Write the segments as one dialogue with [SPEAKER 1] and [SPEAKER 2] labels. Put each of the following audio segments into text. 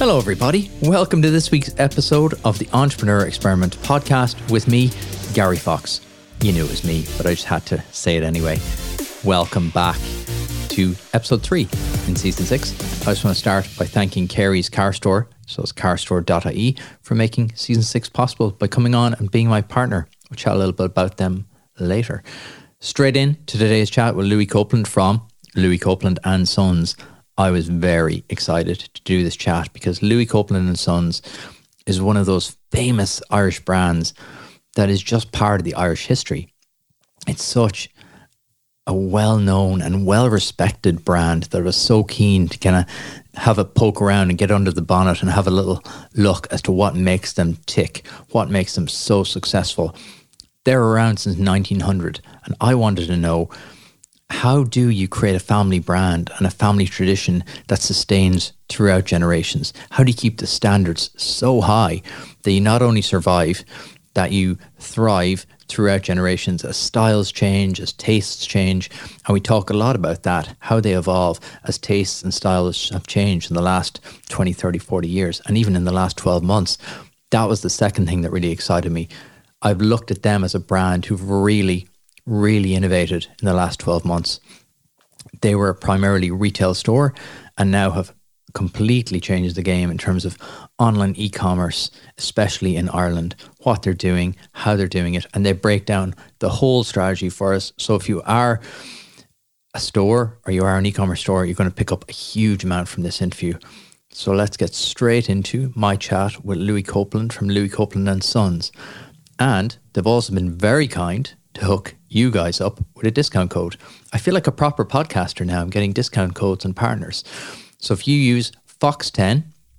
[SPEAKER 1] Hello, everybody. Welcome to this week's episode of the Entrepreneur Experiment podcast with me, Gary Fox. You knew it was me, but I just had to say it anyway. Welcome back to episode 3 in season 6. I just want to start by thanking Carey's Car Store, so it's carstore.ie, for making season 6 possible by coming on and being my partner. We'll chat a little bit about them later. Straight in to today's chat with Louis Copeland from Louis Copeland and Sons. I was very excited to do this chat because Louis Copeland and Sons is one of those famous Irish brands that is just part of the Irish history. It's such a well-known and well-respected brand that I was so keen to kind of have a poke around and get under the bonnet and have a little look as to what makes them tick, what makes them so successful. They're around since 1900, and I wanted to know, how do you create a family brand and a family tradition that sustains throughout generations? How do you keep the standards so high that you not only survive, that you thrive throughout generations as styles change, as tastes change? And we talk a lot about that, how they evolve as tastes and styles have changed in the last 20, 30, 40 years, and even in the last 12 months. That was the second thing that really excited me. I've looked at them as a brand who've really innovated in the last 12 months. They were a primarily retail store and now have completely changed the game in terms of online e-commerce, especially in Ireland, what they're doing, how they're doing it, and they break down the whole strategy for us. So if you are a store or you are an e-commerce store, you're going to pick up a huge amount from this interview. So let's get straight into my chat with Louis Copeland from Louis Copeland and Sons. And they've also been very kind to hook you guys up with a discount code. I feel like a proper podcaster now. I'm getting discount codes and partners. So if you use FOX10,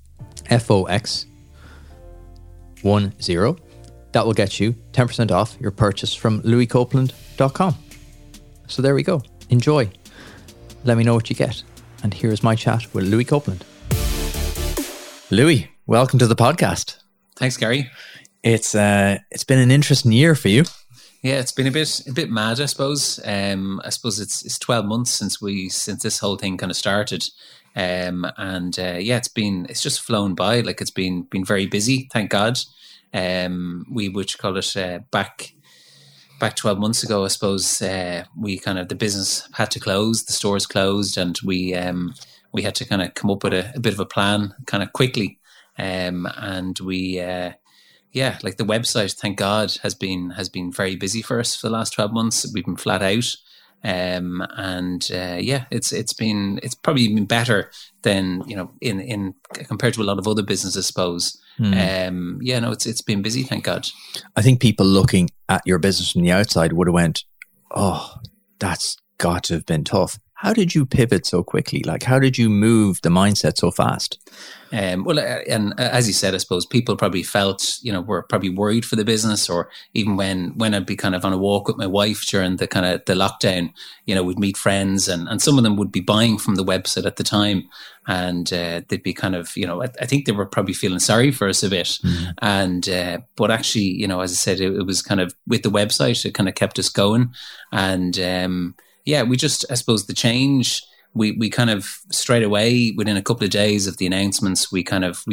[SPEAKER 1] FOX10, that will get you 10% off your purchase from louiscopeland.com. So there we go. Enjoy. Let me know what you get. And here's my chat with Louis Copeland. Louis, welcome to the podcast.
[SPEAKER 2] Thanks, Gary.
[SPEAKER 1] It's been an interesting year for you.
[SPEAKER 2] Yeah, it's been a bit mad, I suppose. I suppose it's 12 months since this whole thing kind of started, it's just flown by. Like, it's been very busy, thank God. Back 12 months ago, I suppose, the business had to close, the stores closed, and we had to kind of come up with a bit of a plan kind of quickly, the website, thank God, has been very busy for us for the last 12 months. We've been flat out. It's probably been better than, in compared to a lot of other businesses, I suppose. It's been busy, thank God.
[SPEAKER 1] I think people looking at your business from the outside would have went, oh, that's got to have been tough. How did you pivot so quickly? Like, how did you move the mindset so fast?
[SPEAKER 2] As you said, I suppose people probably felt, were probably worried for the business, or even when I'd be kind of on a walk with my wife during the lockdown, we'd meet friends and some of them would be buying from the website at the time, and they'd be kind of, I think they were probably feeling sorry for us a bit. Mm-hmm. And, but actually, as I said, it was kind of with the website, it kind of kept us going. And, we just, I suppose the change, we kind of straight away within a couple of days of the announcements, we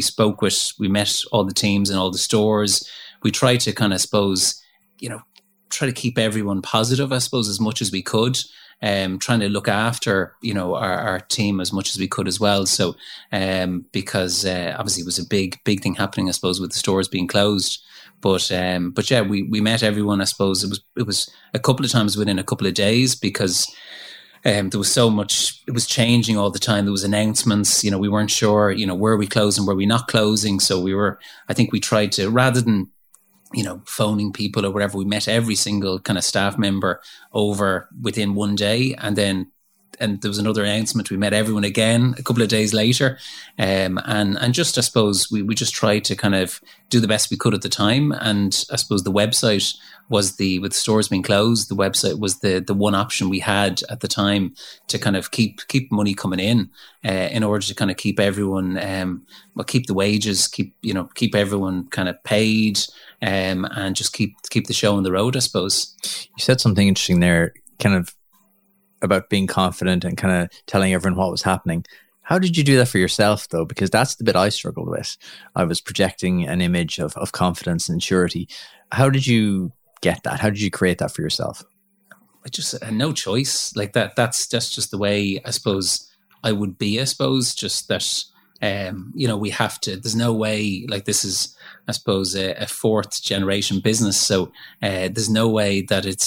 [SPEAKER 2] met all the teams in all the stores. We tried to kind of, try to keep everyone positive, I suppose, as much as we could. Trying to look after, our team as much as we could as well. So, because obviously it was a big thing happening, I suppose, with the stores being closed. But we met everyone. I suppose it was a couple of times within a couple of days, because there was so much. It was changing all the time. There was announcements. We weren't sure. Were we closing? Were we not closing? So I think we tried to, rather than phoning people or whatever, we met every single kind of staff member over within one day, and there was another announcement. We met everyone again a couple of days later, and just, I suppose, we just tried to kind of do the best we could at the time. And I suppose the website was with stores being closed, the website was the one option we had at the time to kind of keep money coming in order to kind of keep everyone, keep the wages, keep everyone kind of paid, and just keep the show on the road, I suppose.
[SPEAKER 1] You said something interesting there, kind of about being confident and kind of telling everyone what was happening. How did you do that for yourself, though? Because that's the bit I struggled with. I was projecting an image of confidence and surety. How did you get that? How did you create that for yourself?
[SPEAKER 2] I just had no choice. Like that's just the way I suppose I would be. I suppose just that, we have to. There's no way. Like this is, I suppose, a fourth generation business. So there's no way that it's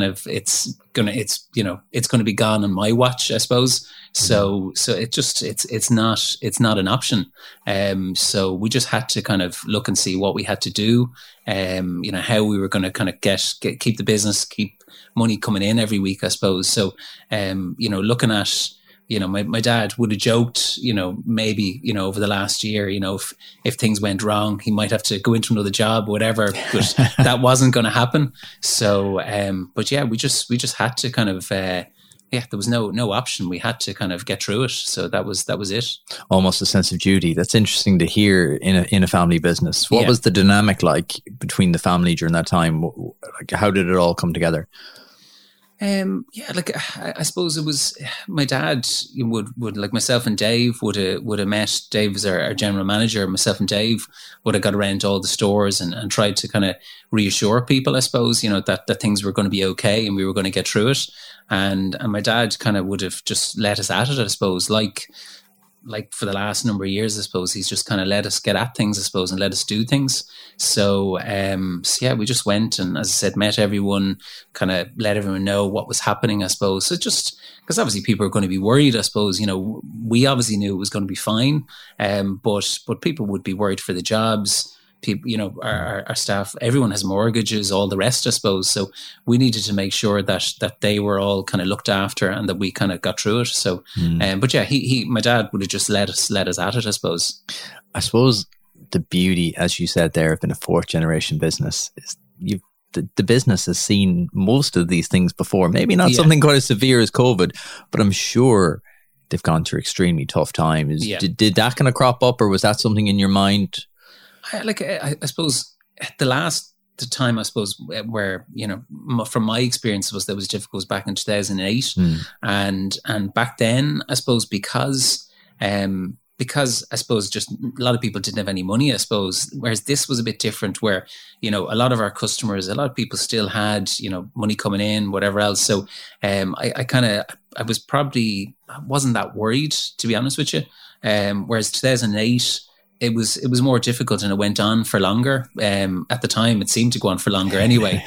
[SPEAKER 2] gonna be gone on my watch, I suppose. So it's not an option. So we just had to kind of look and see what we had to do. How we were going to kind of keep the business, keep money coming in every week, I suppose. So looking at, my dad would have joked, maybe, over the last year, if things went wrong, he might have to go into another job, whatever, but that wasn't going to happen. So, but yeah, we just had to kind of, there was no option. We had to kind of get through it. So that was it.
[SPEAKER 1] Almost a sense of duty. That's interesting to hear in a family business. What was the dynamic like between the family during that time? Like, how did it all come together?
[SPEAKER 2] I suppose it was my dad would like myself and Dave would have met. Dave was our general manager. Myself and Dave would have got around to all the stores and tried to kind of reassure people, I suppose, that things were going to be okay and we were going to get through it. And my dad kind of would have just let us at it, I suppose, like for the last number of years, I suppose he's just kind of let us get at things, I suppose, and let us do things. So we just went and, as I said, met everyone, kind of let everyone know what was happening, I suppose. So just because obviously people are going to be worried, I suppose, we obviously knew it was going to be fine. But people would be worried for the jobs. People, our staff, everyone has mortgages, all the rest, I suppose. So we needed to make sure that they were all kind of looked after and that we kind of got through it. So, but yeah, my dad would have just let us at it, I suppose.
[SPEAKER 1] I suppose the beauty, as you said there, of being a fourth generation business is the business has seen most of these things before. Maybe not something quite as severe as COVID, but I'm sure they've gone through extremely tough times. Yeah. Did that kind of crop up, or was that something in your mind?
[SPEAKER 2] I suppose the time, I suppose, where, from my experience was difficult was back in 2008. And back then, I suppose, because I suppose just a lot of people didn't have any money, I suppose, whereas this was a bit different where, a lot of our customers, a lot of people still had, money coming in, whatever else. So I wasn't that worried, to be honest with you. Whereas 2008, it was more difficult and it went on for longer. At the time, it seemed to go on for longer anyway.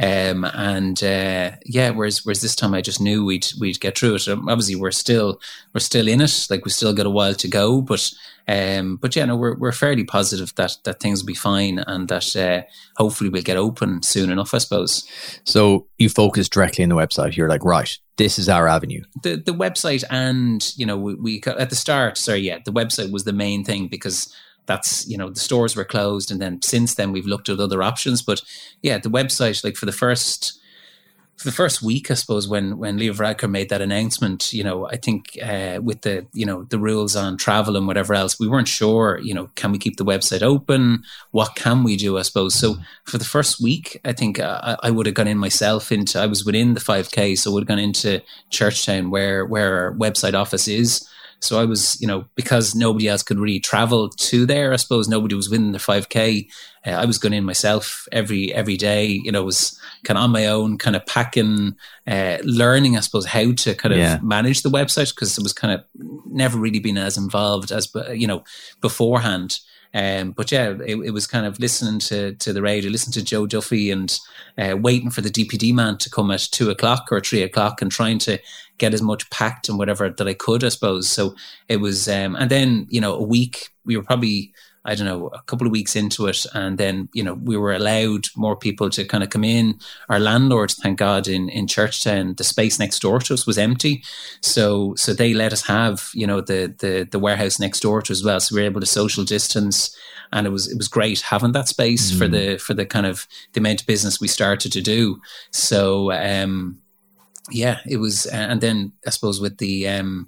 [SPEAKER 2] Whereas this time I just knew we'd get through it. Obviously, we're still in it. Like, we still got a while to go, but we're fairly positive that things will be fine and that hopefully we'll get open soon enough, I suppose.
[SPEAKER 1] So you focus directly on the website. You're like, right, this is our avenue.
[SPEAKER 2] The website, and we at the start. The website was the main thing because that's, the stores were closed, and then since then we've looked at other options. But yeah, the website, like for the first week, I suppose, when Leo Varadkar made that announcement, I think with the rules on travel and whatever else, we weren't sure, can we keep the website open? What can we do, I suppose? So for the first week, I think I would have gone in myself I was within the 5K, so I would have gone into Churchtown where our website office is. So I was, because nobody else could really travel to there, I suppose nobody was within the 5K. I was going in myself every day, was kind of on my own, kind of packing, learning, I suppose, how to kind of manage the website, because it was kind of never really been as involved as, beforehand. But yeah, it was kind of listening to the radio, listening to Joe Duffy and waiting for the DPD man to come at 2:00 or 3:00 and trying to get as much packed and whatever that I could, I suppose. So it was, and then, a week, we were probably, I don't know, a couple of weeks into it. And then, we were allowed more people to kind of come in. Our landlord, thank God, in Churchtown, the space next door to us was empty. So they let us have, the warehouse next door to us as well. So we were able to social distance, and it was great having that space for the kind of the amount of business we started to do. So, it was, and then I suppose with the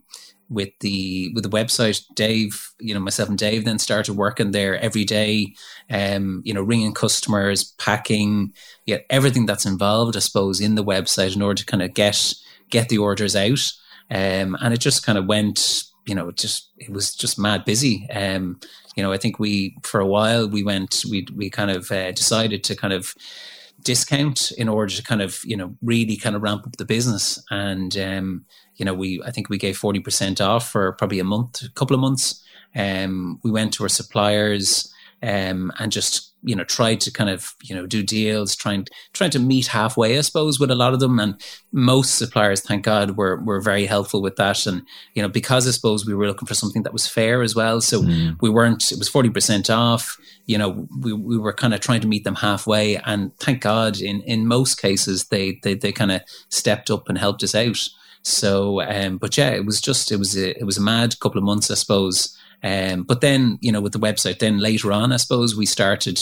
[SPEAKER 2] website, Dave, myself and Dave then started working there every day, ringing customers, packing, everything that's involved, I suppose, in the website in order to kind of get the orders out. And it just kind of went, it was just mad busy. I think for a while we kind of decided to kind of discount in order to kind of, really kind of ramp up the business. And, I think we gave 40% off for probably a couple of months. We went to our suppliers, and just, tried to kind of, do deals, trying to meet halfway, I suppose, with a lot of them. And most suppliers, thank God, were very helpful with that. And, because I suppose we were looking for something that was fair as well. So it was 40% off. We were kind of trying to meet them halfway. And thank God, in most cases, they kind of stepped up and helped us out. So, but yeah, it was a mad couple of months, I suppose. But then, with the website, then later on, I suppose we started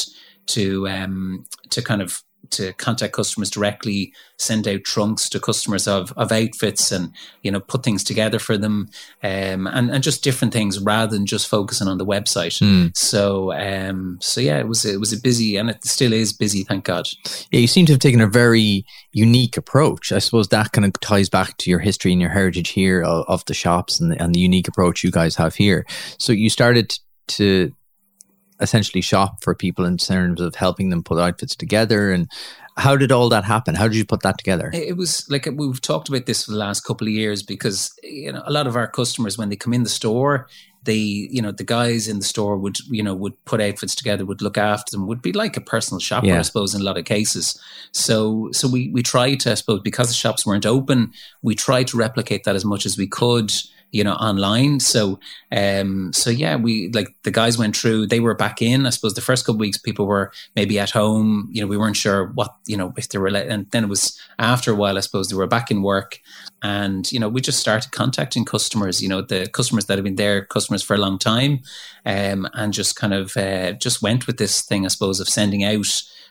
[SPEAKER 2] to contact customers directly, send out trunks to customers of outfits, and put things together for them, and just different things rather than just focusing on the website. So yeah, it was a busy, and it still is busy, thank God.
[SPEAKER 1] Yeah, you seem to have taken a very unique approach. I suppose that kind of ties back to your history and your heritage here of the shops and the unique approach you guys have here. So you started to essentially shop for people in terms of helping them put outfits together. And how did all that happen? How did you put that together? It
[SPEAKER 2] was like, we've talked about this for the last couple of years, because a lot of our customers, when they come in the store, the guys in the store would put outfits together, would look after them, would be like a personal shopper, I suppose, in a lot of cases. So we tried to, I suppose, because the shops weren't open, we tried to replicate that as much as we could, online. So yeah, the guys went through, they were back in, I suppose the first couple of weeks people were maybe at home, we weren't sure what, if they were, and then it was after a while, I suppose they were back in work, and, we just started contacting customers, the customers that have been there, customers for a long time, and just kind of, just went with this thing, I suppose, of sending out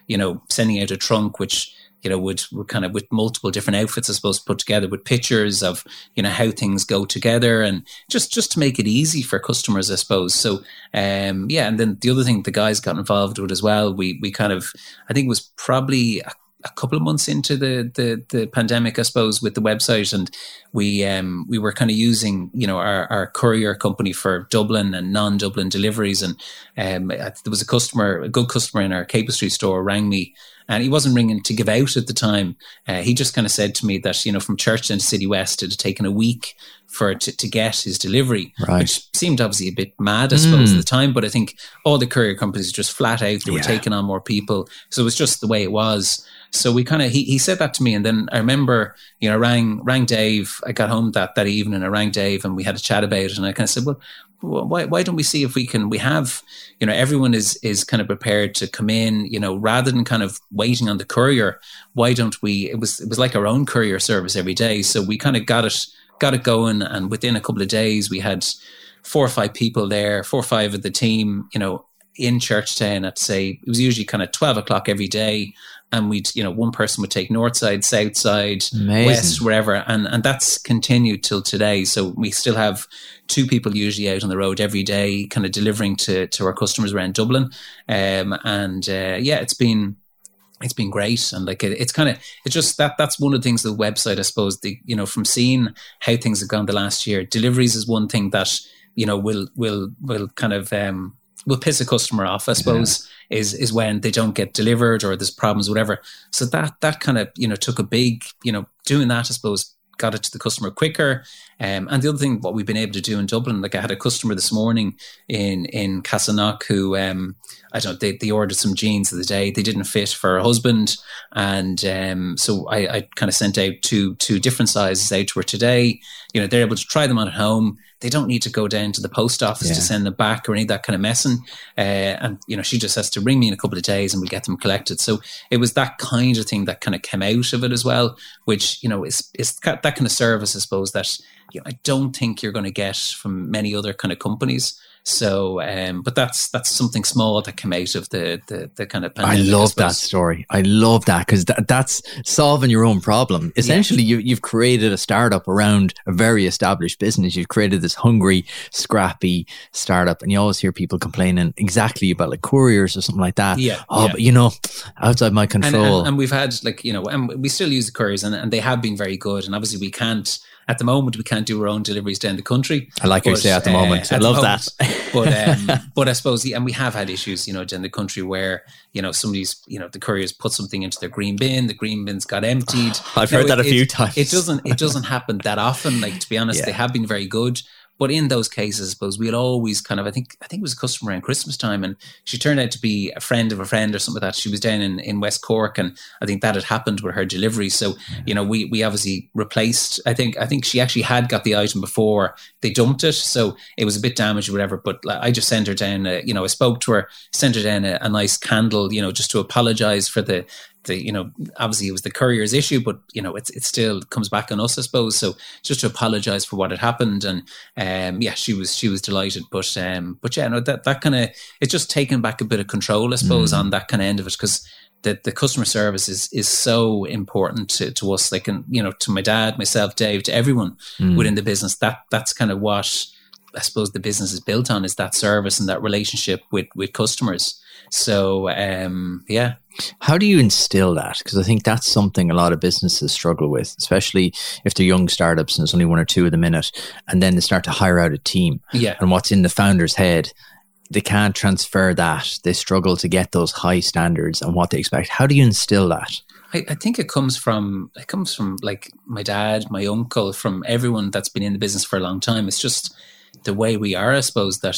[SPEAKER 2] a trunk, which, would kind of with multiple different outfits, I suppose, put together with pictures of, how things go together, and just to make it easy for customers, I suppose. So, yeah. And then the other thing the guys got involved with as well, we kind of, I think it was probably a couple of months into the pandemic, I suppose, with the website, and we were kind of using, our courier company for Dublin and non-Dublin deliveries. And there was a good customer in our Capel Street store rang me, and he wasn't ringing to give out at the time. He just kind of said to me that, from Churchton to City West, it had taken a week to get his delivery, which seemed obviously a bit mad, I suppose, at the time. But I think all the courier companies just flat out, they were taking on more people. So it was just the way it was. So we kind of, he said that to me. And then I remember, rang Dave. I got home that evening, I rang Dave and we had a chat about it. And I kind of said, well, why don't we see if we have, everyone is kind of prepared to come in, rather than kind of waiting on the courier. Why don't we, it was like our own courier service every day. So we kind of got it going. And within a couple of days, we had 4 or 5 people there, 4 or 5 of the team, in Churchtown at, say, it was usually kind of 12 o'clock every day. And we'd, one person would take north side, south side, west, wherever. And that's continued till today. So we still have 2 people usually out on the road every day, kind of delivering to our customers around Dublin. Yeah, it's been great. And like, it's just that's one of the things, the website, I suppose, from seeing how things have gone the last year, deliveries is one thing that, will kind of, will piss a customer off, I suppose, is when they don't get delivered or there's problems, whatever. So that kind of, took a big, doing that, I suppose, got it to the customer quicker. And the other thing, what we've been able to do in Dublin, like I had a customer this morning in Castleknock who, I don't know, they ordered some jeans the other day. They didn't fit for her husband. And so I kind of sent out two different sizes out to her today. They're able to try them on at home. They don't need to go down to the post office to send them back or any of that kind of messing. And, she just has to ring me in a couple of days and we'll get them collected. So it was that kind of thing that kind of came out of it as well, which, is that kind of service, I suppose, that I don't think you're going to get from many other kind of companies. So, but that's something small that came out of the kind of pandemic. I
[SPEAKER 1] love that story. I love that because that's solving your own problem. Essentially, you've created a startup around a very established business. You've created this hungry, scrappy startup, and you always hear people complaining exactly about like couriers or something like that. But outside my control.
[SPEAKER 2] And we've had and we still use the couriers, and they have been very good. And obviously, we can't. At the moment, we can't do our own deliveries down the country.
[SPEAKER 1] I like you say at the moment. I love that.
[SPEAKER 2] But I suppose, and we have had issues, down the country where, somebody's, the couriers put something into their green bin, the green bin's got emptied.
[SPEAKER 1] I've heard that a few times.
[SPEAKER 2] It doesn't happen that often. Like, to be honest, they have been very good. But in those cases, I suppose we'll always kind of, I think it was a customer around Christmas time, and she turned out to be a friend of a friend or something like that. She was down in West Cork, and I think that had happened with her delivery. So, we obviously replaced, I think she actually had got the item before they dumped it. So it was a bit damaged or whatever, but I just sent her down, I spoke to her, sent her down a nice candle, just to apologize for the obviously it was the courier's issue, but it still comes back on us, I suppose. So just to apologize for what had happened, and she was delighted. But that kind of, it's just taken back a bit of control, I suppose, on that kind of end of it, because the customer service is so important to us, like, and to my dad, myself, Dave, to everyone within the business. That's kind of what I suppose the business is built on, is that service and that relationship with customers. So,
[SPEAKER 1] How do you instill that? Because I think that's something a lot of businesses struggle with, especially if they're young startups and there's only one or two at the minute, and then they start to hire out a team.
[SPEAKER 2] Yeah.
[SPEAKER 1] And what's in the founder's head, they can't transfer that. They struggle to get those high standards and what they expect. How do you instill that?
[SPEAKER 2] I think it comes from like my dad, my uncle, from everyone that's been in the business for a long time. It's just the way we are, I suppose, that,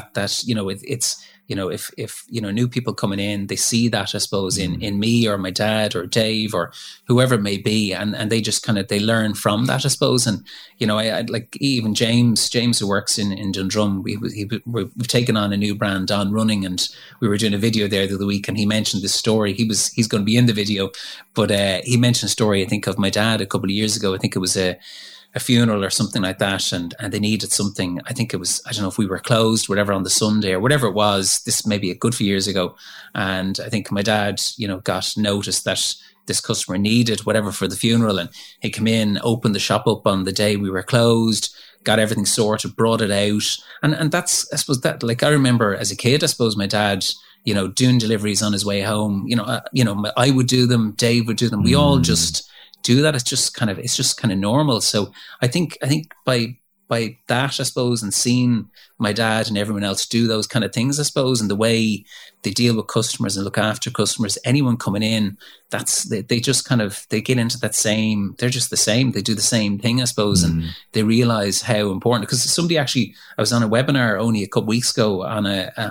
[SPEAKER 2] it's, if new people coming in, they see that, I suppose, in me or my dad or Dave or whoever it may be, and they just kind of, they learn from that, I suppose. And I like even James who works in Dundrum, we've taken on a new brand, On Running, and we were doing a video there the other week, and he mentioned this story. He's going to be in the video, but he mentioned a story, I think, of my dad a couple of years ago. I think it was a funeral or something like that, and they needed something. I think it was, I don't know if we were closed, whatever, on the Sunday or whatever it was. This may be a good few years ago, and I think my dad, got notice that this customer needed whatever for the funeral, and he came in, opened the shop up on the day we were closed, got everything sorted, brought it out, and that's, I suppose, that, like, I remember as a kid, I suppose, my dad, doing deliveries on his way home. I would do them, Dave would do them. We all just do that. It's just kind of normal. So I think by that, I suppose, and seeing my dad and everyone else do those kind of things, I suppose, and the way they deal with customers and look after customers, anyone coming in, they just kind of, they get into that same, they're just the same, they do the same thing, I suppose, and they realize how important, because somebody actually, I was on a webinar only a couple weeks ago on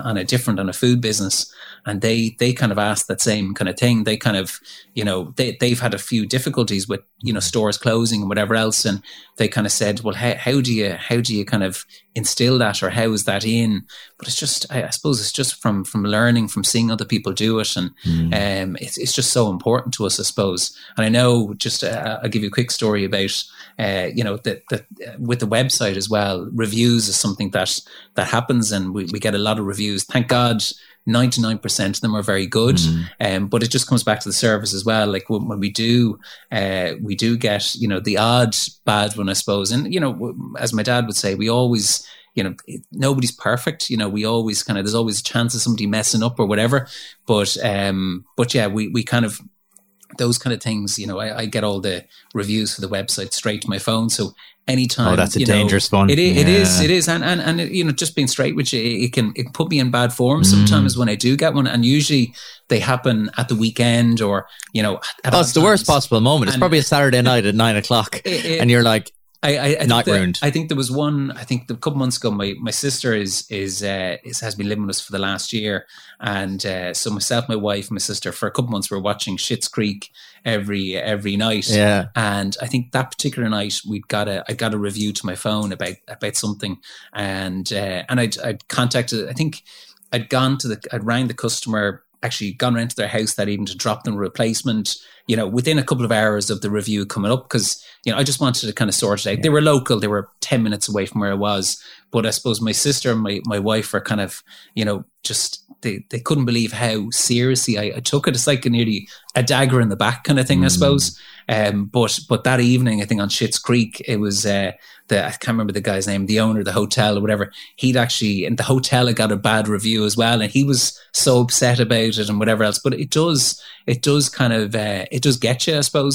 [SPEAKER 2] a food business, and they kind of asked that same kind of thing. They kind of, they've had a few difficulties with, stores closing and whatever else. And they kind of said, well, how do you kind of instill that, or how is that in? But it's just, I suppose it's just from learning, from seeing other people do it. And it's just so important to us, I suppose. And I know, just I'll give you a quick story about, that with the website as well, reviews is something that happens, and we get a lot of reviews. Thank God, 99% of them are very good. But it just comes back to the service as well. Like when we do get, the odd bad one, I suppose. And, as my dad would say, we always, nobody's perfect. We always there's always a chance of somebody messing up or whatever. But yeah, we kind of, those kind of things, I get all the reviews for the website straight to my phone. So anytime.
[SPEAKER 1] Oh, that's a dangerous one.
[SPEAKER 2] It is. And just being straight with you, it can put me in bad form sometimes when I do get one. And usually they happen at the weekend, or,
[SPEAKER 1] it's the worst possible moment. It's probably a Saturday night at 9:00 and you're like, ruined.
[SPEAKER 2] I think there was one, a couple months ago, my sister has been living with us for the last year. And so myself, my wife, my sister, for a couple months, we were watching Schitt's Creek every night. Yeah. And I think that particular night I got a review to my phone about something. And I'd contacted, I think I'd rang the customer, actually gone around to their house that evening to drop them a replacement, within a couple of hours of the review coming up, because, I just wanted to kind of sort it out. Yeah. They were local. They were 10 minutes away from where I was. But I suppose my sister and my wife are kind of, just, they couldn't believe how seriously I took it. It's like nearly a dagger in the back kind of thing, I suppose. But that evening, I think on Schitt's Creek, it was, I can't remember the guy's name, the owner of the hotel or whatever. He'd actually, in the hotel, had got a bad review as well. And he was so upset about it and whatever else. But it does kind of, it does get you, I suppose.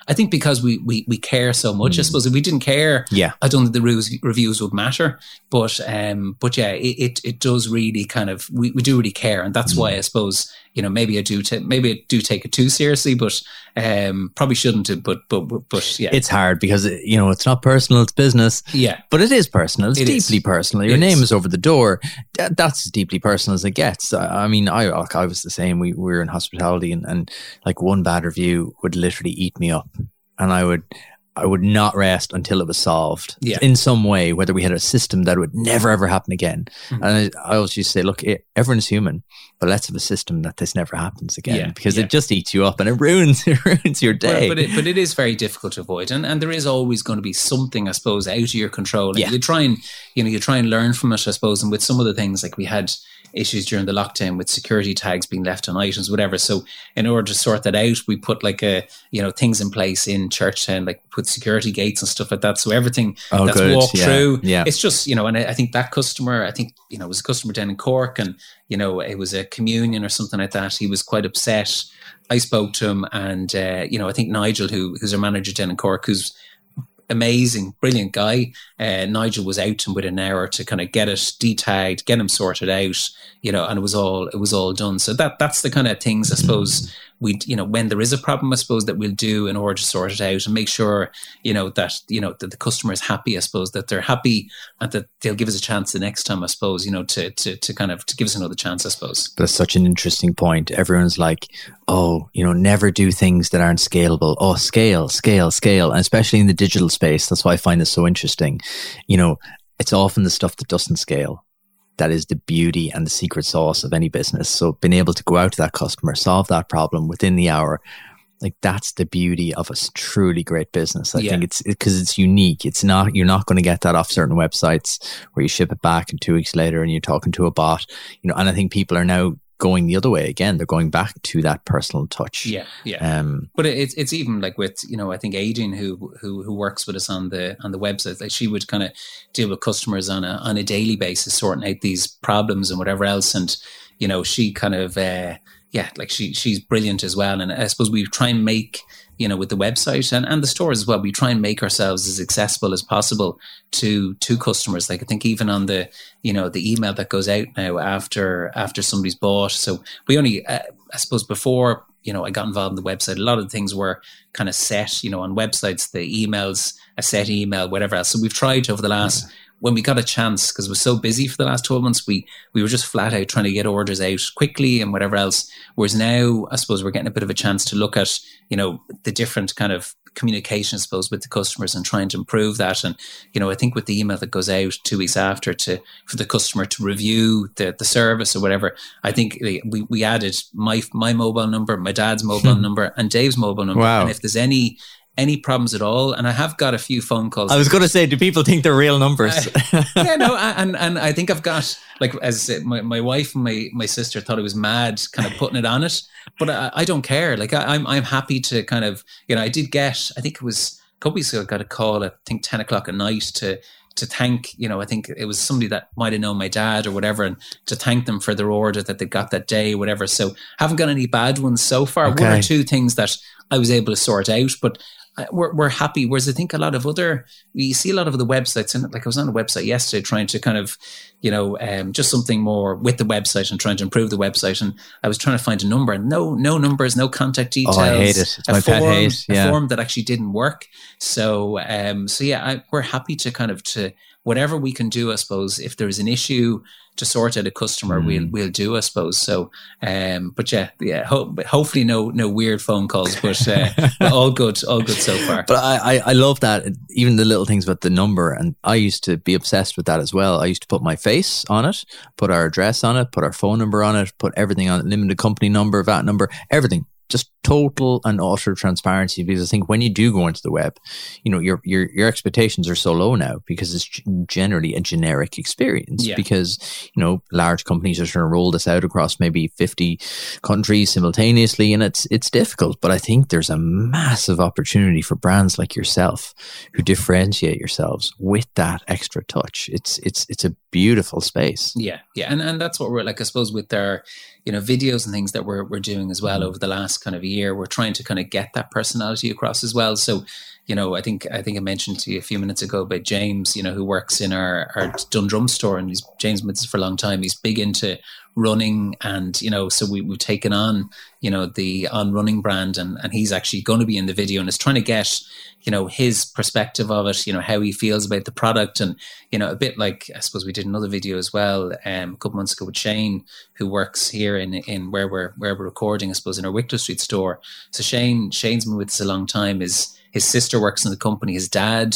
[SPEAKER 2] I think because we care so much, I suppose if we didn't care, I don't think the reviews would matter. But yeah, it does really kind of, we do really care. And that's why I suppose, you know, maybe I do take it too seriously, but probably shouldn't. But yeah.
[SPEAKER 1] It's hard because, you know, it's not personal, it's business.
[SPEAKER 2] Yeah.
[SPEAKER 1] But it is personal. It's deeply personal. Your name is over the door. That's as deeply personal as it gets. I mean, I was the same. We were in hospitality and like one bad review would literally eat me up. And I would not rest until it was solved in some way, whether we had a system that would never, ever happen again. Mm-hmm. And I always used to say, look, everyone's human, but let's have a system that this never happens again because it just eats you up and it ruins your day.
[SPEAKER 2] But it is very difficult to avoid. And there is always going to be something, I suppose, out of your control. And you try and learn from it, I suppose. And with some of the things, like we had issues during the lockdown with security tags being left on items, whatever. So in order to sort that out, we put like things in place in Churchtown, like put security gates and stuff like that. So everything that's walked through, it's just, you know, and I think that customer, it was a customer down in Cork and, you know, it was a communion or something like that. He was quite upset. I spoke to him and, I think Nigel, who's our manager down in Cork, who's amazing, brilliant guy. Nigel was out and within an hour to kind of get it detagged, get him sorted out, you know, and it was all done. So that's the kind of things I suppose when there is a problem, I suppose that we'll do in order to sort it out and make sure, that the customer is happy, I suppose, that they're happy and that they'll give us a chance the next time, I suppose, to kind of to give us another chance, I suppose.
[SPEAKER 1] That's such an interesting point. Everyone's like, never do things that aren't scalable. Oh, scale. And especially in the digital space, that's why I find this so interesting. It's often the stuff that doesn't scale that is the beauty and the secret sauce of any business. So being able to go out to that customer, solve that problem within the hour, like that's the beauty of a truly great business. I think it's because it's unique. You're not going to get that off certain websites where you ship it back and 2 weeks later and you're talking to a bot, and I think people are now going the other way again. They're going back to that personal touch.
[SPEAKER 2] Yeah. But it's even like with, I think Adrian who works with us on the website, like she would kind of deal with customers on a daily basis, sorting out these problems and whatever else. And, she kind of, she's brilliant as well. And I suppose we try and make, with the website and the stores as well, we try and make ourselves as accessible as possible to customers. Like I think even on the, the email that goes out now after somebody's bought. So we only, I suppose before, I got involved in the website, a lot of the things were kind of set, on websites, the emails, a set email, whatever else. So we've tried over the last, when we got a chance, because we're so busy for the last 12 months, we were just flat out trying to get orders out quickly and whatever else. Whereas now, I suppose we're getting a bit of a chance to look at, the different kind of communication, I suppose, with the customers and trying to improve that. And, I think with the email that goes out 2 weeks after for the customer to review the service or whatever, I think we added my mobile number, my dad's mobile number and Dave's mobile number.
[SPEAKER 1] Wow.
[SPEAKER 2] And if there's any problems at all, and I have got a few phone calls.
[SPEAKER 1] I was going to say, do people think they're real numbers?
[SPEAKER 2] And I think I've got, like, as I said, my wife and my sister thought I was mad kind of putting it on it, but I don't care. Like I'm happy to kind of, I did get, I think it was a couple weeks ago, I got a call at, I think 10 o'clock at night to thank, I think it was somebody that might have known my dad or whatever, and to thank them for their order that they got that day, whatever. So haven't got any bad ones so far. Okay. One or two things that I was able to sort out, but we're happy. Whereas I think you see a lot of the websites, and like I was on a website yesterday trying to kind of, just something more with the website and trying to improve the website. And I was trying to find a number and no numbers, no contact details. Oh,
[SPEAKER 1] I hate it. It's my pet hate. Yeah.
[SPEAKER 2] A form that actually didn't work. So, we're happy to kind of to whatever we can do, I suppose, if there is an issue to sort out a customer, we'll do, I suppose. So, hopefully no weird phone calls, but all good so far.
[SPEAKER 1] But I love that, even the little things about the number, and I used to be obsessed with that as well. I used to put my face on it, put our address on it, put our phone number on it, put everything on it, limited company number, VAT number, everything. Just total and utter transparency, because I think when you do go into the web, your expectations are so low now because it's generally a generic experience. Yeah. Because large companies are trying to roll this out across maybe 50 countries simultaneously, and it's difficult. But I think there's a massive opportunity for brands like yourself who differentiate yourselves with that extra touch. It's a beautiful space.
[SPEAKER 2] Yeah. And that's what we're like, I suppose, with our, videos and things that we're doing as well over the last kind of year. We're trying to kind of get that personality across as well. So, I think I mentioned to you a few minutes ago about James, who works in our Dundrum store, and James been with us for a long time. He's big into running, and so we've taken on the On Running brand, and he's actually going to be in the video, and is trying to get his perspective of it, how he feels about the product, and a bit like, I suppose we did another video as well a couple months ago with Shane, who works here in where we're recording, I suppose, in our Wicklow Street store. So Shane's been with us a long time. His sister works in the company. His dad,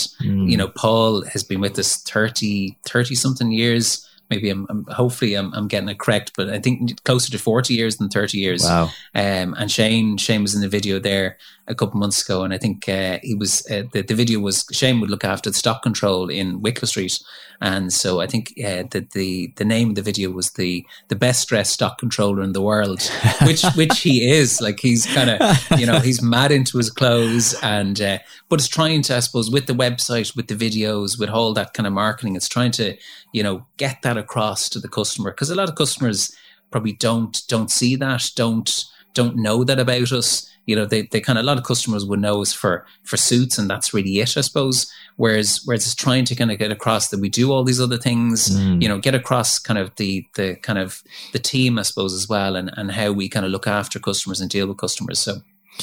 [SPEAKER 2] Paul, has been with us 30 something years. Maybe hopefully I'm getting it correct, but I think closer to 40 years than 30 years.
[SPEAKER 1] Wow.
[SPEAKER 2] And Shane was in the video there a couple months ago, and I think he was the video was Shane would look after the stock control in Wicklow Street, and so I think that the name of the video was the best dressed stock controller in the world, which he is. Like, he's kind of he's mad into his clothes, and but it's trying to, I suppose, with the website, with the videos, with all that kind of marketing, it's trying to get that across to the customer, because a lot of customers probably don't see that, don't know that about us. They kind of, a lot of customers would know us for suits, and that's really it, I suppose. Whereas it's trying to kind of get across that we do all these other things, get across kind of the kind of the team, I suppose, as well, and how we kind of look after customers and deal with customers. So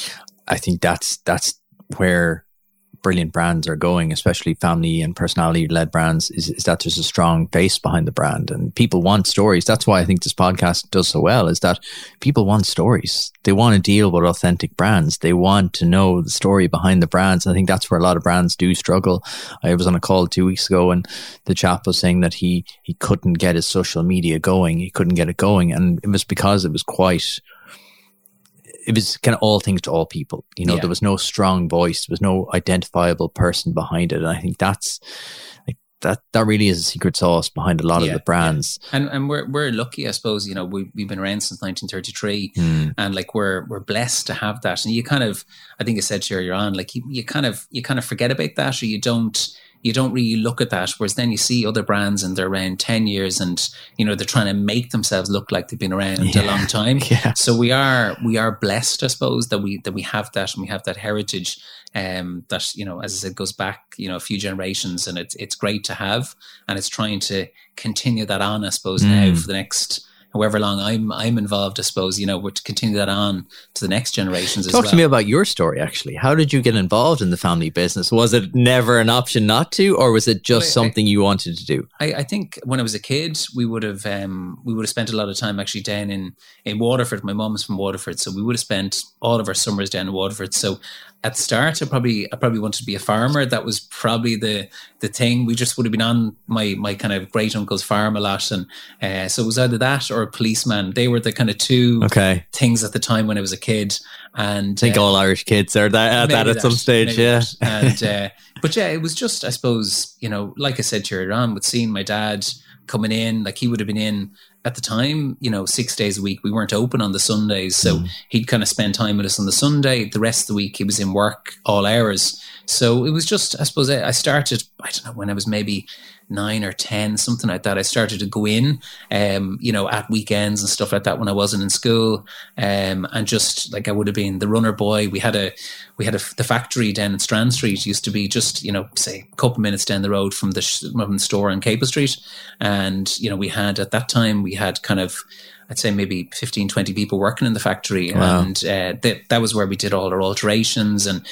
[SPEAKER 1] I think that's where brilliant brands are going, especially family and personality led brands, is that there's a strong face behind the brand, and people want stories. That's why I think this podcast does so well, is that people want stories. They want to deal with authentic brands. They want to know the story behind the brands. And I think that's where a lot of brands do struggle. I was on a call 2 weeks ago, and the chap was saying that he couldn't get his social media going. He couldn't get it going. And it was because it was kind of all things to all people. There was no strong voice. There was no identifiable person behind it. And I think that's like, that really is a secret sauce behind a lot of the brands.
[SPEAKER 2] Yeah. And we're lucky, I suppose, we've been around since 1933, and like we're blessed to have that. And you kind of, I think I said to you earlier on, like you kind of forget about that, or you don't really look at that. Whereas then you see other brands and they're around 10 years, and they're trying to make themselves look like they've been around a long time.
[SPEAKER 1] Yeah.
[SPEAKER 2] So we are blessed, I suppose, that we have that, and we have that heritage that as I said, goes back a few generations, and it's great to have, and it's trying to continue that on, I suppose, now for the next however long I'm involved, I suppose, we're to continue that on to the next generations as well.
[SPEAKER 1] Talk to me about your story, actually. How did you get involved in the family business? Was it never an option not to, or was it just something you wanted to do?
[SPEAKER 2] I think when I was a kid, we would have spent a lot of time actually down in Waterford. My mum is from Waterford, so we would have spent all of our summers down in Waterford. So at the start, I probably wanted to be a farmer. That was probably the thing. We just would have been on my kind of great uncle's farm a lot, and so it was either that or a policeman. They were the kind of two things at the time when I was a kid. And
[SPEAKER 1] I think all Irish kids are that at some stage, yeah.
[SPEAKER 2] And but yeah, it was just, I suppose, like I said to you earlier on, with seeing my dad coming in, like he would have been in at the time, 6 days a week. We weren't open on the Sundays, so he'd kind of spend time with us on the Sunday. The rest of the week he was in work all hours. So it was just, I suppose, I started, I don't know, when I was maybe 9 or 10, something like that. I started to go in, at weekends and stuff like that when I wasn't in school. And just like I would have been the runner boy. We had the factory down in Strand Street. It used to be just, say a couple of minutes down the road from the store on Capel Street. And, we had, at that time, we had kind of, I'd say maybe 15, 20 people working in the factory. Wow. And that was where we did all our alterations and,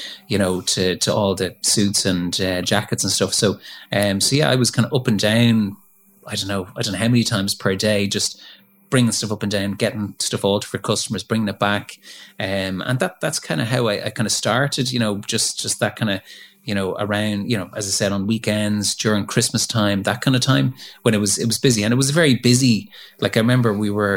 [SPEAKER 2] to all the suits and jackets and stuff. So yeah, I was kind of up and down, I don't know how many times per day, just bringing stuff up and down, getting stuff altered for customers, bringing it back. And that's kind of how I kind of started, just that kind of, around, as I said, on weekends, during Christmas time, that kind of time when it was busy. And it was very busy. Like I remember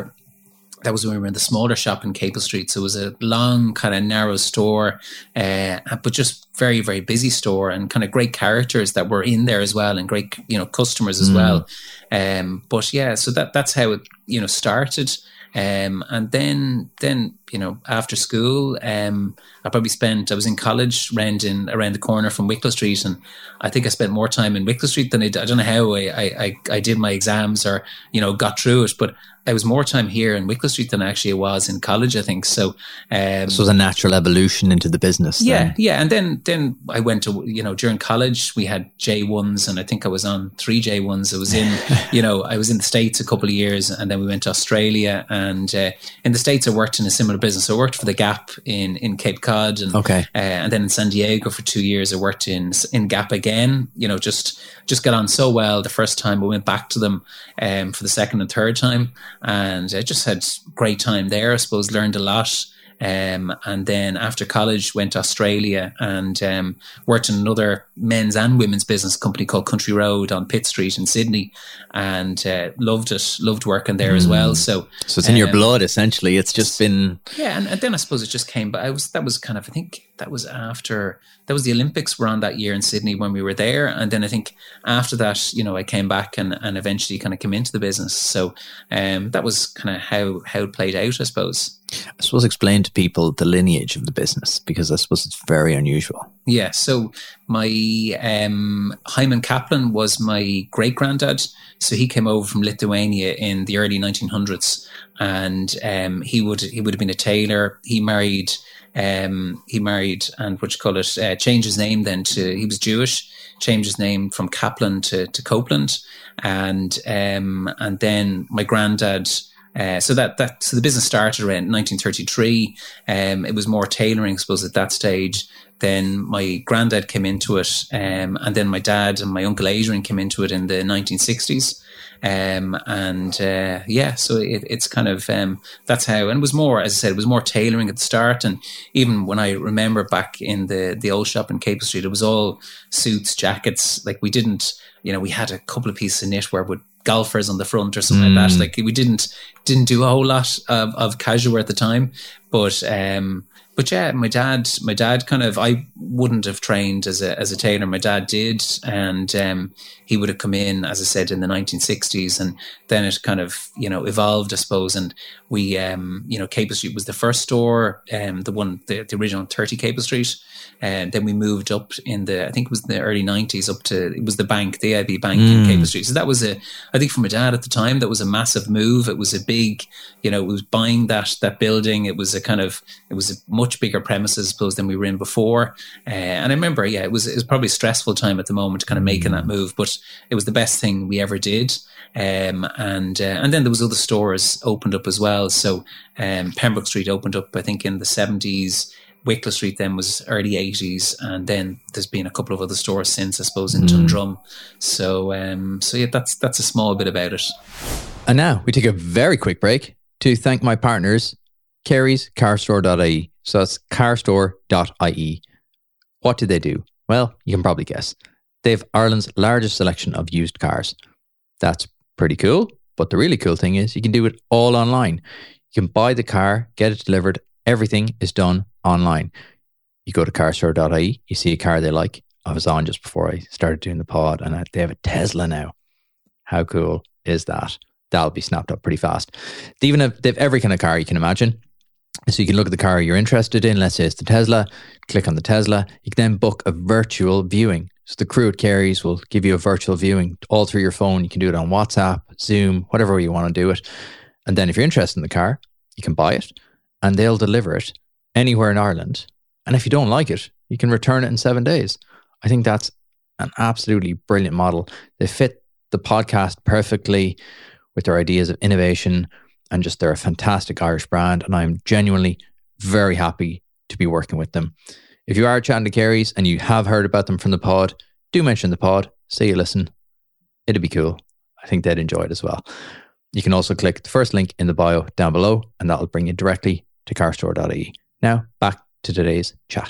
[SPEAKER 2] that was when we were in the smaller shop in Capel Street. So it was a long kind of narrow store, but just very, very busy store, and kind of great characters that were in there as well, and great, customers as well. But yeah, so that's how it, started. And then after school, I was in college around the corner from Wicklow Street, and I think I spent more time in Wicklow Street than I don't know how I did my exams or, got through it, but I was more time here in Wicklow Street than actually I was in college, I think. So,
[SPEAKER 1] this was a natural evolution into the business.
[SPEAKER 2] Yeah. And then I went to, during college we had J1s, and I think I was on 3 J1s. I was in, I was in the States a couple of years, and then we went to Australia, and in the States I worked in a similar business. So I worked for the Gap in Cape Cod, and and then in San Diego for 2 years I worked in Gap again. Just got on so well the first time. We went back to them for the second and third time, and I just had great time there. I suppose learned a lot. And then after college went to Australia and worked in another men's and women's business company called Country Road on Pitt Street in Sydney, and loved it, loved working there as well. So
[SPEAKER 1] it's in your blood, essentially. It's just been...
[SPEAKER 2] Yeah, and then I suppose it just came, but I think that was the Olympics were on that year in Sydney when we were there. And then I think after that, I came back and eventually kind of came into the business. So that was kind of how it played out, I suppose.
[SPEAKER 1] I suppose explain to people the lineage of the business, because I suppose it's very unusual.
[SPEAKER 2] Yeah, so my Hyman Kaplan was my great granddad. So he came over from Lithuania in the early 1900s, and he would have been a tailor. He married and changed his name then to, he was Jewish, changed his name from Kaplan to Copeland, and then my granddad. So the business started around 1933. It was more tailoring, I suppose, at that stage. Then my granddad came into it, and then my dad and my uncle Adrian came into it in the 1960s. So it's kind of, that's how, and it was more, as I said, it was more tailoring at the start. And even when I remember back in the old shop in Capel Street, it was all suits, jackets. Like we didn't, we had a couple of pieces of knitwear with golfers on the front or something like that. Like we didn't do a whole lot of casual wear at the time, but yeah, my dad kind of, I wouldn't have trained as a tailor. My dad did, and he would have come in, as I said, in the 1960s, and then it kind of, evolved, I suppose. And we, Capel Street was the first store, the original 30 Capel Street. And then we moved up I think it was in the early 90s up to, it was the bank, the AIB Bank in Capel Street. So that was I think for my dad at the time, that was a massive move. It was a big, it was buying that building. It was it was a much bigger premises, I suppose, than we were in before. And I remember, it was probably a stressful time at the moment, kind of making that move, but it was the best thing we ever did. And then there was other stores opened up as well. So Pembroke Street opened up, I think, in the 70s. Wicklow Street then was early 80s, and then there's been a couple of other stores since, I suppose, in Dundrum. So yeah, that's a small bit about it.
[SPEAKER 1] And now we take a very quick break to thank my partners, Kerry's Carstore.ie. So that's carstore.ie. What do they do? Well, you can probably guess. They have Ireland's largest selection of used cars. That's pretty cool. But the really cool thing is you can do it all online. You can buy the car, get it delivered. Everything is done online. You go to carstore.ie, you see a car they like. I was on just before I started doing the pod, and they have a Tesla now. How cool is that? That'll be snapped up pretty fast. They have every kind of car you can imagine. So you can look at the car you're interested in. Let's say it's the Tesla. Click on the Tesla. You can then book a virtual viewing. So the crew at Kerry's will give you a virtual viewing all through your phone. You can do it on WhatsApp, Zoom, whatever way you want to do it. And then if you're interested in the car, you can buy it, and they'll deliver it anywhere in Ireland. And if you don't like it, you can return it in 7 days. I think that's an absolutely brilliant model. They fit the podcast perfectly with their ideas of innovation, and just they're a fantastic Irish brand. And I'm genuinely very happy to be working with them. If you are chatting to Kerry's and you have heard about them from the pod, do mention the pod, say you listen. It'd be cool. I think they'd enjoy it as well. You can also click the first link in the bio down below, and that'll bring you directly to carstore.ie. Now, back to today's chat.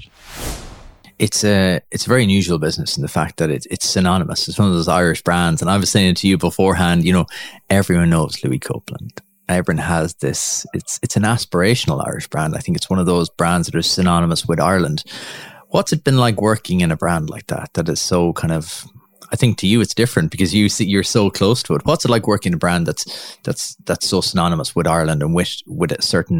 [SPEAKER 1] It's a very unusual business in the fact that it's synonymous. It's one of those Irish brands. And I was saying to you beforehand, everyone knows Louis Copeland. Everyone has this. It's an aspirational Irish brand. I think it's one of those brands that are synonymous with Ireland. What's it been like working in a brand like that is so kind of, I think to you it's different because you're so close to it. What's it like working in a brand that's so synonymous with Ireland and with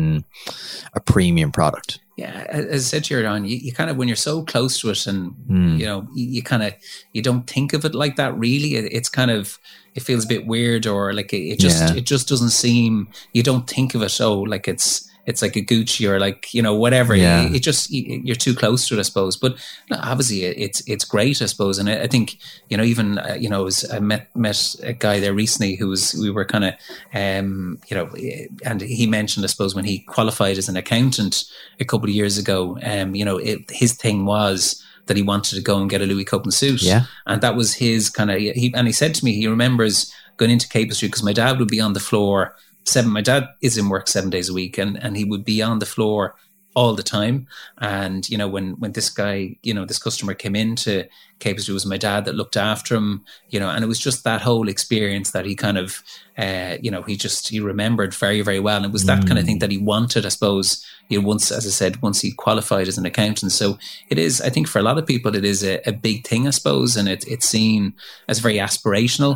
[SPEAKER 1] a premium product?
[SPEAKER 2] Yeah, as I said to you, Ron, you kind of, when you're so close to it and, you know, you kind of, you don't think of it like that really. It's kind of, it feels a bit weird, or like it just doesn't seem, you don't think of it, like it's like a Gucci or like, you know, whatever.
[SPEAKER 1] Yeah.
[SPEAKER 2] It just, you're too close to it, I suppose. But no, obviously it's great, I suppose. And I think, you know, even, you know, I met a guy there recently we were kind of, you know, and he mentioned, I suppose, when he qualified as an accountant a couple of years ago, you know, his thing was that he wanted to go and get a Louis Copeland suit.
[SPEAKER 1] Yeah.
[SPEAKER 2] And that was his kind of, and he said to me, he remembers going into Capel Street because my dad would be on the floor my dad is in work 7 days a week, and he would be on the floor all the time. And, you know, when this guy, you know, this customer came into Capel Street, it was my dad that looked after him, you know, and it was just that whole experience that he kind of, you know, he remembered very, very well. And it was that kind of thing that he wanted, I suppose, you know, once, as I said, once he qualified as an accountant. So it is, I think for a lot of people, it is a big thing, I suppose, and it's seen as very aspirational.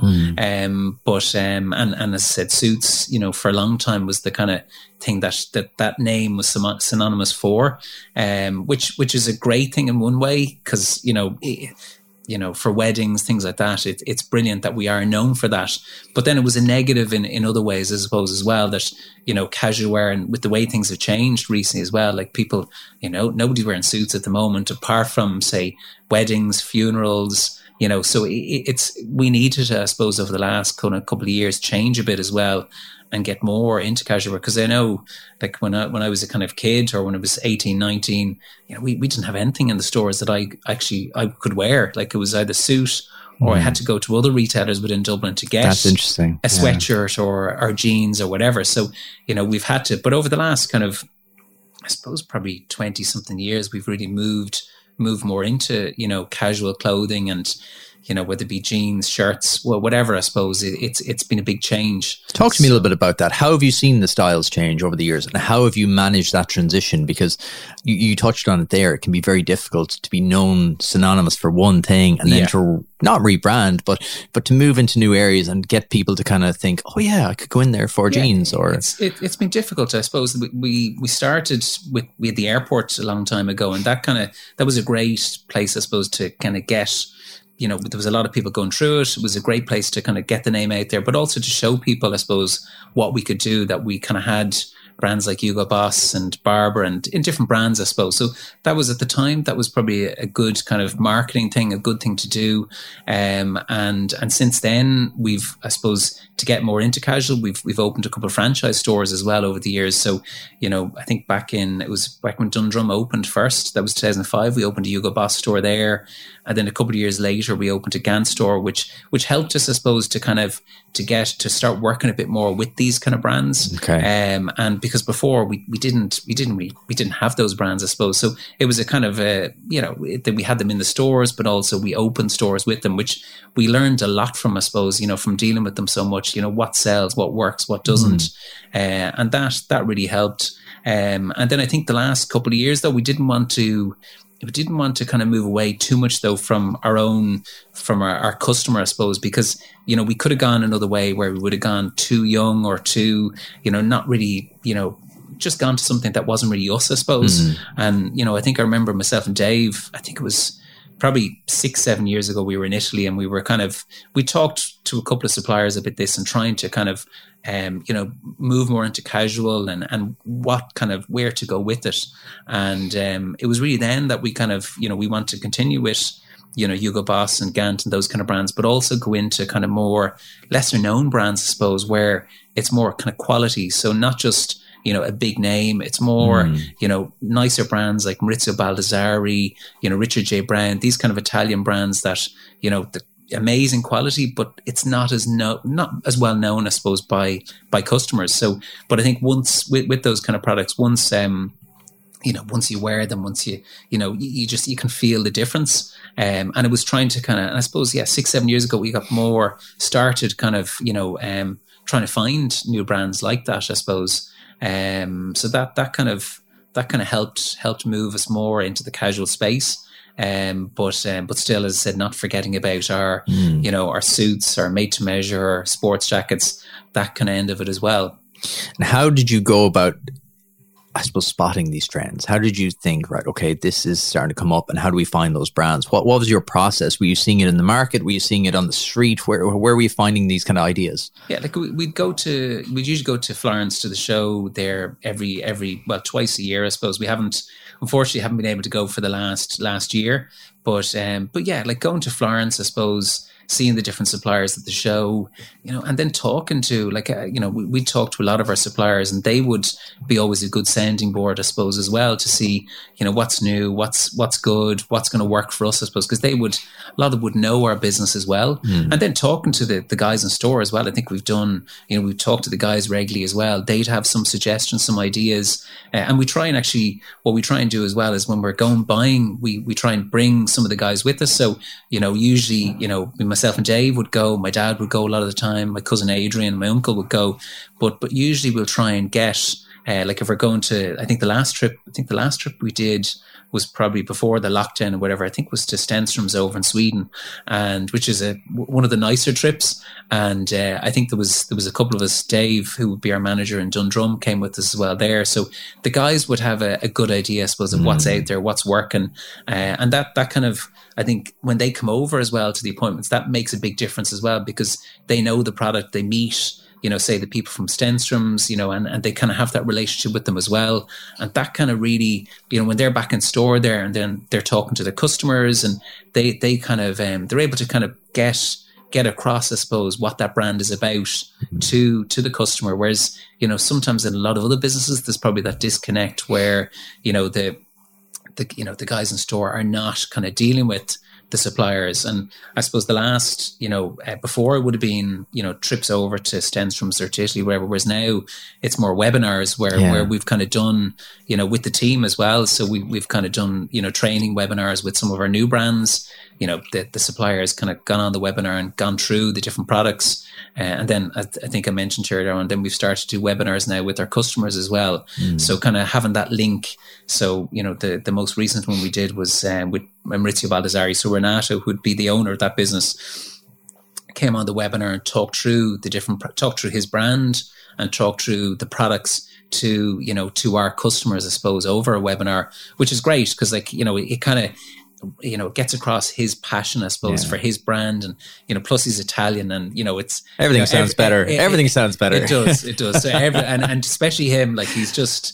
[SPEAKER 2] But and as I said, suits, you know, for a long time was the kind of thing that name was synonymous for, which is a great thing in one way, because, you know, for weddings, things like that, it's brilliant that we are known for that. But then it was a negative in other ways, I suppose, as well, that, you know, casual wear, and with the way things have changed recently as well, like people, you know, nobody's wearing suits at the moment, apart from, say, weddings, funerals, you know. So we needed to, I suppose, over the last couple of years, change a bit as well and get more into casual wear. Because I know, like when I was a kind of kid, or when I was 18, 19, you know, we didn't have anything in the stores that I could wear. Like it was either suit, or I had to go to other retailers within Dublin to get
[SPEAKER 1] That's interesting.
[SPEAKER 2] a sweatshirt or jeans or whatever. So, you know, we've had to, but over the last kind of, I suppose, probably 20 something years, we've really moved more into, you know, casual clothing, and, you know, whether it be jeans, shirts, well, whatever, I suppose it's been a big change.
[SPEAKER 1] Talk to me a little bit about that. How have you seen the styles change over the years, and how have you managed that transition? Because you touched on it there. It can be very difficult to be known synonymous for one thing, and then to not rebrand, but to move into new areas and get people to kind of think, oh yeah, I could go in there for jeans. Or
[SPEAKER 2] it's been difficult, I suppose. We started with the airport a long time ago, and that was a great place, I suppose, to kind of get, you know, there was a lot of people going through it. It was a great place to kind of get the name out there, but also to show people, I suppose, what we could do, that we kind of had brands like Hugo Boss and Barbour and in different brands, I suppose. So that was, at the time, that was probably a good kind of marketing thing, a good thing to do. And since then, we've, I suppose, to get more into casual, we've opened a couple of franchise stores as well over the years. So, you know, I think back when Dundrum opened first, that was 2005, we opened a Hugo Boss store there. And then a couple of years later, we opened a Gant store, which helped us, I suppose, to start working a bit more with these kind of brands.
[SPEAKER 1] Okay.
[SPEAKER 2] And because before we didn't have those brands, I suppose. So it was a kind of that we had them in the stores, but also we opened stores with them, which we learned a lot from, I suppose, you know, from dealing with them so much, you know, what sells, what works, what doesn't. And that really helped. And then I think the last couple of years, though, we didn't want to kind of move away too much, though, from our customer, I suppose, because, you know, we could have gone another way where we would have gone too young, or too, you know, not really, you know, just gone to something that wasn't really us, I suppose. And, you know, I think I remember myself and Dave, I think it was probably 6-7 years ago, we were in Italy, and we talked to a couple of suppliers about this and trying to kind of, you know, move more into casual and what kind of, where to go with it. And it was really then that we kind of, you know, we want to continue with, you know, Hugo Boss and Gant and those kind of brands, but also go into kind of more lesser known brands, I suppose, where it's more kind of quality. So not just, you know, a big name, it's more, you know, nicer brands like Maurizio Baldessari, you know, Richard J. Brown, these kind of Italian brands that, you know, the amazing quality, but it's not as well known, I suppose, by customers. So, but I think once with those kind of products, once you know, once you wear them, once you know, you can feel the difference. And it was trying to kind of, I suppose, 6-7 years ago, we got more started kind of, you know, trying to find new brands like that, I suppose. So that kind of helped move us more into the casual space. But still, as I said, not forgetting about our, our suits, our made to measure, our sports jackets, that kind of end of it as well.
[SPEAKER 1] And how did you go about, I suppose, spotting these trends? How did you think, right, okay, this is starting to come up, and how do we find those brands? What was your process? Were you seeing it in the market? Were you seeing it on the street? Where were you finding these kind of ideas?
[SPEAKER 2] Yeah, like we'd usually go to Florence to the show there twice a year, I suppose. We unfortunately haven't been able to go for the last year, but yeah, like going to Florence, I suppose, seeing the different suppliers at the show, and then talking to, we talk to a lot of our suppliers, and they would be always a good sounding board, I suppose, as well, to see, what's new, what's good, what's going to work for us, I suppose, because a lot of them would know our business as well. And then talking to the guys in store as well. I think we've talked to the guys regularly as well. They'd have some suggestions, some ideas, and we try and actually, what we try and do as well is when we're going buying, we try and bring some of the guys with us. So, usually, myself and Dave would go, my dad would go a lot of the time, my cousin Adrian, my uncle would go, but usually we'll try and get, if we're going to, I think the last trip we did was probably before the lockdown or whatever, I think was to Stenström's over in Sweden, and which is one of the nicer trips. And I think there was a couple of us, Dave, who would be our manager in Dundrum, came with us as well there. So the guys would have a good idea, I suppose, of what's out there, what's working, and that kind of, I think when they come over as well to the appointments, that makes a big difference as well, because they know the product, they meet, say the people from Stenström's, and they kind of have that relationship with them as well. And that kind of really, when they're back in store there, and then they're talking to the customers, and they kind of, they're able to kind of get across, I suppose, what that brand is about to the customer. Whereas, sometimes in a lot of other businesses, there's probably that disconnect where, the guys in store are not kind of dealing with the suppliers. And I suppose the last, before it would have been, trips over to Stenström's or to Italy, wherever, whereas now it's more webinars where we've kind of done, with the team as well. So we've kind of done, training webinars with some of our new brands. The suppliers kind of gone on the webinar and gone through the different products. And then I think I mentioned earlier on, then we've started to do webinars now with our customers as well. So kind of having that link. So, the most recent one we did was with Maurizio Baldassari. So Renato, who'd be the owner of that business, came on the webinar and talked through his brand and talked through the products to our customers, I suppose, over a webinar, which is great because it kind of, it gets across his passion, I suppose, for his brand, and plus he's Italian, and it's
[SPEAKER 1] everything sounds better. Everything sounds better.
[SPEAKER 2] It does. So and especially him, like he's just.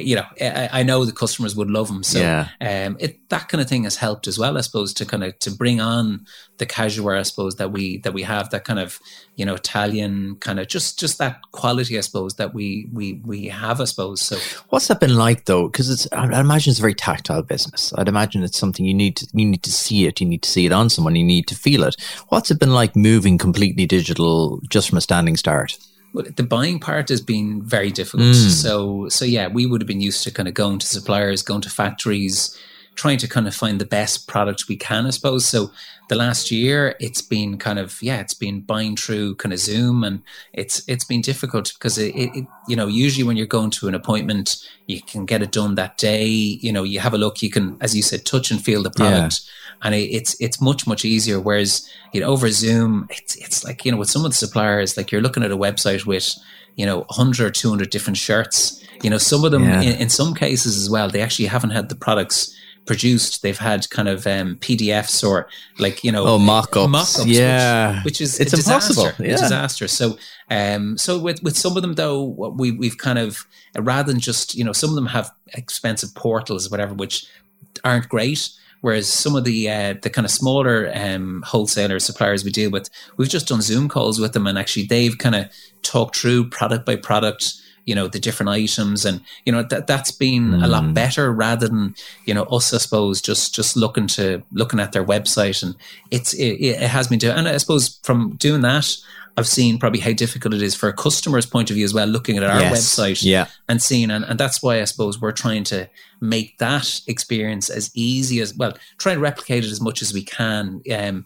[SPEAKER 2] I know the customers would love him. So that kind of thing has helped as well, I suppose, to bring on the casual wear, I suppose, that we have, that kind of, Italian kind of just that quality, I suppose, that we have, I suppose. So
[SPEAKER 1] what's that been like though? Because I imagine it's a very tactile business. I'd imagine it's something you need to see it. You need to see it on someone. You need to feel it. What's it been like moving completely digital just from a standing start?
[SPEAKER 2] Well, the buying part has been very difficult. So yeah, we would have been used to kind of going to suppliers, going to factories, trying to kind of find the best product we can, I suppose. So the last year, it's been kind of, it's been buying through kind of Zoom, and it's been difficult because it usually when you're going to an appointment, you can get it done that day. You have a look, you can, as you said, touch and feel the product. Yeah. And it's much, much easier. Whereas, over Zoom, it's like, with some of the suppliers, like you're looking at a website with, 100 or 200 different shirts. Some of them, in some cases as well, they actually haven't had the products produced. They've had kind of PDFs or like,
[SPEAKER 1] mock-ups. Yeah.
[SPEAKER 2] Which is
[SPEAKER 1] it's impossible. Yeah.
[SPEAKER 2] A disaster. So, so with some of them though, we've kind of, rather than just, some of them have expensive portals, whatever, which aren't great. Whereas some of the kind of smaller wholesaler suppliers we deal with, we've just done Zoom calls with them, and actually they've kind of talked through product by product, the different items, and that's been a lot better rather than us, I suppose, just looking at their website, and it has been doing. And I suppose from doing that, I've seen probably how difficult it is for a customer's point of view as well, looking at our website and seeing, and that's why I suppose we're trying to make that experience as easy as, well, try and replicate it as much as we can.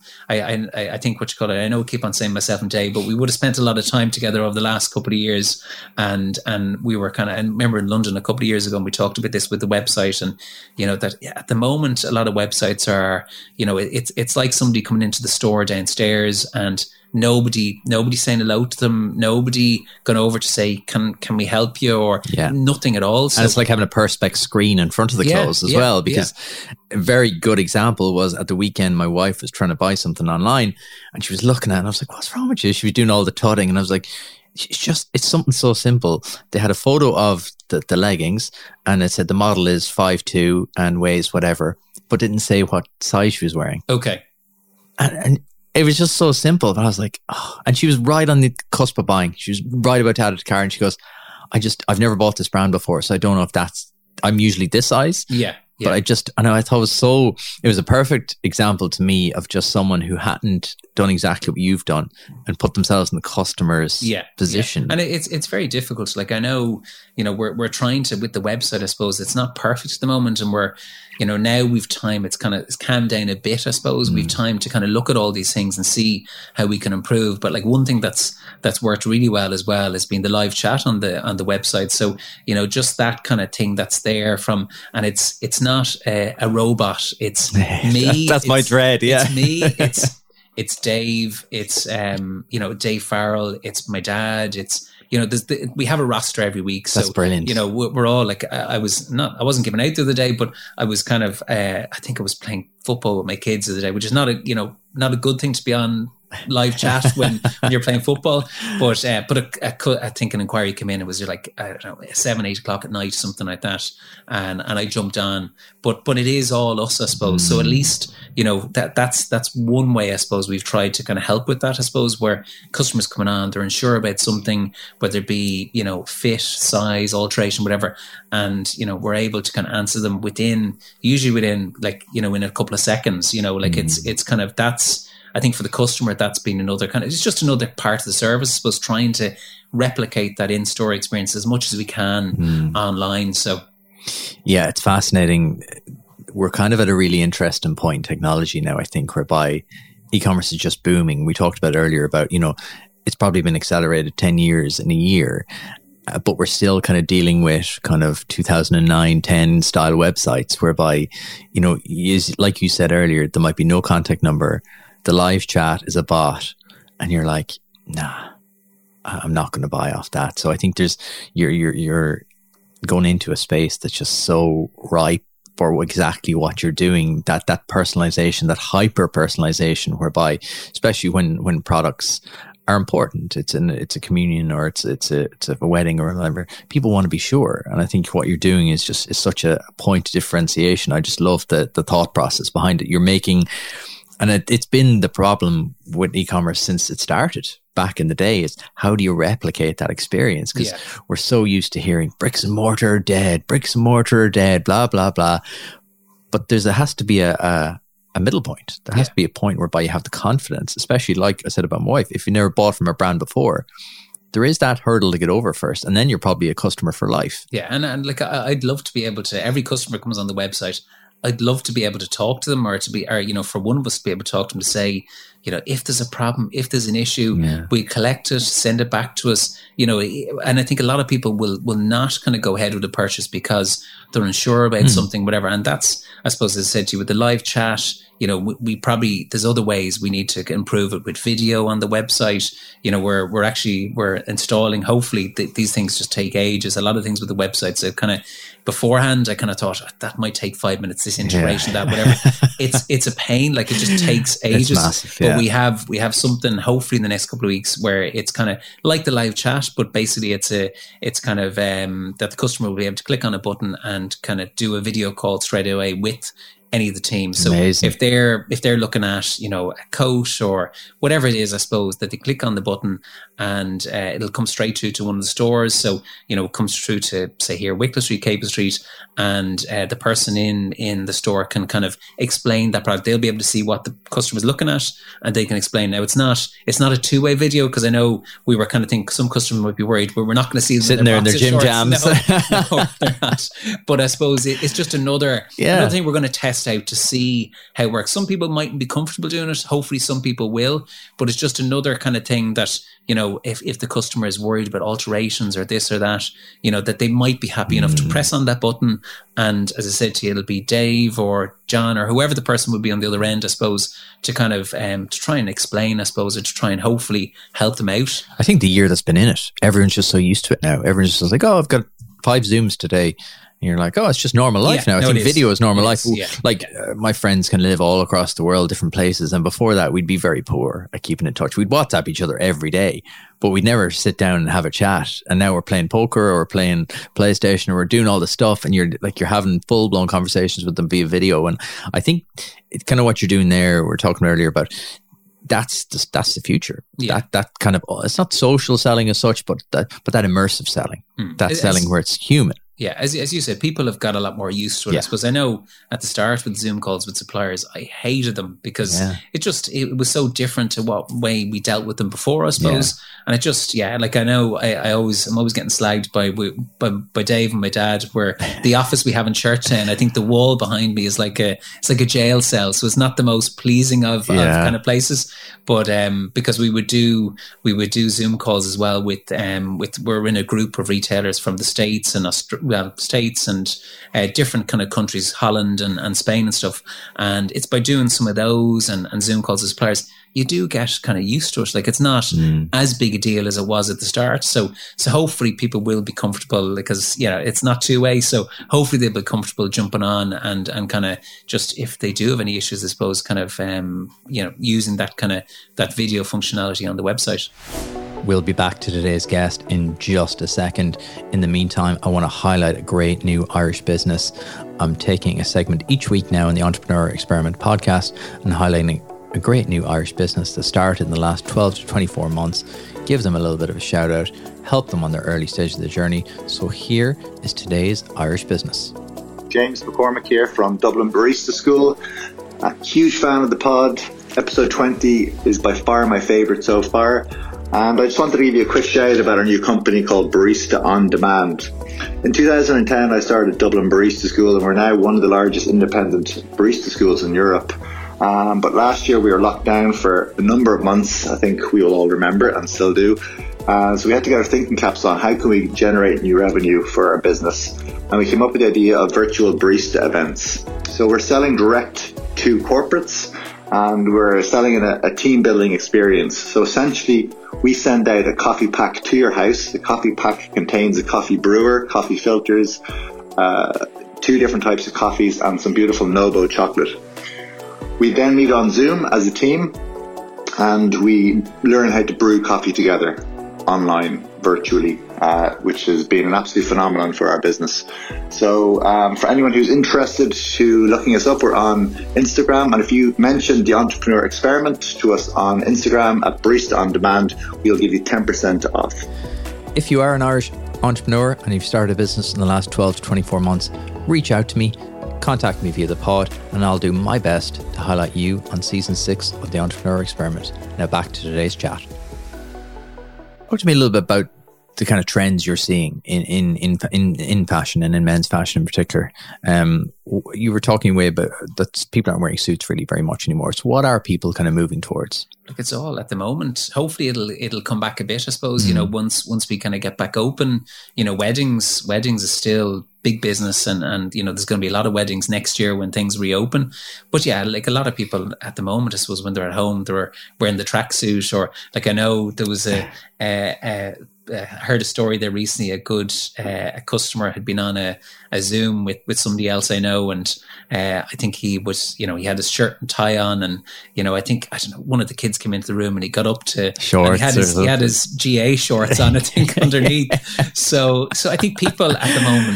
[SPEAKER 2] I think what you call it, I know I keep on saying myself and Dave, but we would have spent a lot of time together over the last couple of years, and we were kind of, and remember in London a couple of years ago, and we talked about this with the website, and that at the moment a lot of websites are, it's like somebody coming into the store downstairs and nobody saying hello to them, nobody going over to say can we help you, or nothing at all. So,
[SPEAKER 1] and it's like having a perspex screen in front of the clothes as well, because a very good example was at the weekend my wife was trying to buy something online and she was looking at it and I was like, what's wrong with you? She was doing all the tutting and I was like, it's something so simple. They had a photo of the leggings and it said the model is 5'2" and weighs whatever, but didn't say what size she was wearing.
[SPEAKER 2] Okay.
[SPEAKER 1] And it was just so simple. But I was like, oh. And she was right on the cusp of buying. She was right about to add it to the car and she goes, I've never bought this brand before, so I don't know if I'm usually this size.
[SPEAKER 2] Yeah.
[SPEAKER 1] But I thought it was a perfect example to me of just someone who hadn't done exactly what you've done and put themselves in the customer's position.
[SPEAKER 2] And it's very difficult. Like I know, we're trying to, with the website, I suppose it's not perfect at the moment, and we're, now we've time, it's calmed down a bit, I suppose. We've time to kind of look at all these things and see how we can improve. But like one thing that's worked really well as well has been the live chat on the website. So, just that kind of thing that's there and it's not a robot. It's me.
[SPEAKER 1] That's my dread. Yeah.
[SPEAKER 2] It's me. It's Dave. It's, Dave Farrell. It's my dad. It's, we have a roster every week. So,
[SPEAKER 1] that's brilliant.
[SPEAKER 2] We're all like, I wasn't giving out the other day, but I was kind of, I think I was playing football with my kids the other day, which is not a good thing to be on live chat when you're playing football. But I think an inquiry came in. It was like, I don't know, 7-8 o'clock at night, something like that. And I jumped on, but it is all us, I suppose. So at least, that's one way, I suppose, we've tried to kind of help with that, I suppose, where customers coming on, they're unsure about something, whether it be, fit, size, alteration, whatever. And, we're able to kind of answer them usually within like, in a couple of seconds, it's kind of, that's, I think for the customer, that's been another it's just another part of the service, I suppose, trying to replicate that in-store experience as much as we can online. So,
[SPEAKER 1] yeah, it's fascinating. We're kind of at a really interesting point in technology now, I think, whereby e-commerce is just booming. We talked about earlier about, it's probably been accelerated 10 years in a year. But we're still kind of dealing with kind of 2009-10 style websites whereby, like you said earlier, there might be no contact number. The live chat is a bot and you're like, nah, I'm not going to buy off that. So I think you're going into a space that's just so ripe for exactly what you're doing, that personalization, that hyper personalization, whereby, especially when products are important, it's a communion or it's a wedding or whatever, people want to be sure. And I think what you're doing is such a point of differentiation. I just love the thought process behind it. You're making, and it's been the problem with e-commerce since it started back in the day, is how do you replicate that experience? Because we're so used to hearing bricks and mortar are dead, blah, blah, blah. But has to be a middle point. There has to be a point whereby you have the confidence, especially like I said about my wife, if you never bought from a brand before, there is that hurdle to get over first, and then you're probably a customer for life.
[SPEAKER 2] Yeah, and like I'd love to be able to, every customer comes on the website, I'd love to be able to talk to them, or for one of us to be able to talk to them to say, if there's a problem, if there's an issue, we collect it, send it back to us, and I think a lot of people will not kind of go ahead with a purchase because they're unsure about something, whatever. And that's, I suppose, as I said to you, with the live chat, we probably, there's other ways we need to improve it with video on the website. We're installing, hopefully these things just take ages. A lot of things with the websites, so kind of beforehand, I kind of thought that might take 5 minutes, this integration, that, whatever. It's a pain. Like it just takes ages.
[SPEAKER 1] It's massive, yeah.
[SPEAKER 2] But we have something hopefully in the next couple of weeks where it's kind of like the live chat, but basically it's kind of that the customer will be able to click on a button and kind of do a video call straight away with any of the team. So
[SPEAKER 1] Amazing.
[SPEAKER 2] if they're looking at, you know, a coat or whatever it is, I suppose, that they click on the button and it'll come straight through to one of the stores. So, you know, it comes through to, say here, Wicklow Street, Capel Street, and the person in the store can kind of explain that product. They'll be able to see what the customer's looking at, and they can explain. Now, it's not a two-way video, because I know we were kind of thinking some customers might be worried where we're not going to see them
[SPEAKER 1] sitting there in their gym jams.
[SPEAKER 2] No, they're not. But I suppose it's just another thing we're going to test out to see how it works. Some people mightn't be comfortable doing it. Hopefully some people will, but it's just another kind of thing that, you know, if the customer is worried about alterations or this or that, you know, that they might be happy enough to press on that button. And as I said to you, it'll be Dave or John or whoever the person would be on the other end, I suppose, to kind of to try and explain, I suppose, or to try and hopefully help them out.
[SPEAKER 1] I think the year that's been in it, everyone's just so used to it now. Everyone's just like, oh, I've got 5 Zooms today. And you're like, oh, it's just normal life now. I think video is normal life. Like my friends can live all across the world, different places. And before that, we'd be very poor at keeping in touch. We'd WhatsApp each other every day, but we'd never sit down and have a chat. And now we're playing poker or playing PlayStation, or we're doing all this stuff. And you're having full blown conversations with them via video. And I think it's kind of what you're doing there. We were talking earlier about that's the future. That kind of, it's not social selling as such, but that immersive selling, that selling where it's human.
[SPEAKER 2] Yeah, as you said, people have got a lot more used to it. I suppose I know at the start with Zoom calls with suppliers, I hated them because it was so different to what way we dealt with them before, I suppose. And it just, like I know I'm always getting slagged by Dave and my dad, where the office we have in Churchtown, I think the wall behind me is like a jail cell. So it's not the most pleasing of kind of places. But because we would do Zoom calls as well with we're in a group of retailers from the States and States and different kind of countries, Holland and Spain and stuff. And it's by doing some of those and Zoom calls with suppliers, you do get kind of used to it. Like, it's not as big a deal as it was at the start. So hopefully people will be comfortable, because, you know, it's not two-way. So hopefully they'll be comfortable jumping on and kind of just, if they do have any issues, I suppose, kind of, using that video functionality on the website.
[SPEAKER 1] We'll be back to today's guest in just a second. In the meantime, I want to highlight a great new Irish business. I'm taking a segment each week now in the Entrepreneur Experiment podcast and highlighting a great new Irish business that started in the last 12 to 24 months. Give them a little bit of a shout out, help them on their early stage of the journey. So here is today's Irish business.
[SPEAKER 3] James McCormick here from Dublin Barista School. A huge fan of the pod. Episode 20 is by far my favourite so far. And I just wanted to give you a quick shout about our new company called Barista On Demand. In 2010, I started Dublin Barista School, and we're now one of the largest independent barista schools in Europe. But last year we were locked down for a number of months. I think we will all remember it and still do. So we had to get our thinking caps on. How can we generate new revenue for our business? And we came up with the idea of virtual barista events. So we're selling direct to corporates, and we're selling in a team building experience. So essentially, we send out a coffee pack to your house. The coffee pack contains a coffee brewer, coffee filters, 2 different types of coffees, and some beautiful Nobo chocolate. We then meet on Zoom as a team, and we learn how to brew coffee together online, virtually, which has been an absolute phenomenon for our business. So for anyone who's interested to looking us up, we're on Instagram. And if you mention the Entrepreneur Experiment to us on Instagram at Barista On Demand, we'll give you 10% off.
[SPEAKER 1] If you are an Irish entrepreneur and you've started a business in the last 12 to 24 months, reach out to me. Contact me via the pod, and I'll do my best to highlight you on season 6 of the Entrepreneur Experiment. Now back to today's chat. Talk to me a little bit about the kind of trends you're seeing in fashion and in men's fashion in particular. You were talking way about that people aren't wearing suits really very much anymore. So what are people kind of moving towards?
[SPEAKER 2] Look, it's all at the moment. Hopefully it'll come back a bit, I suppose. You know, once we kind of get back open, you know, weddings is still big business, and you know, there's going to be a lot of weddings next year when things reopen. But yeah, like a lot of people at the moment, I suppose, when they're at home, they're wearing the tracksuit, or like I know there was I heard a story there recently. A customer had been on a Zoom with somebody else I know, and I think he was, you know, he had his shirt and tie on, and you know, I don't know, one of the kids came into the room and he got up to
[SPEAKER 1] shorts.
[SPEAKER 2] He had his GA shorts on, I think, underneath. So I think people at the moment,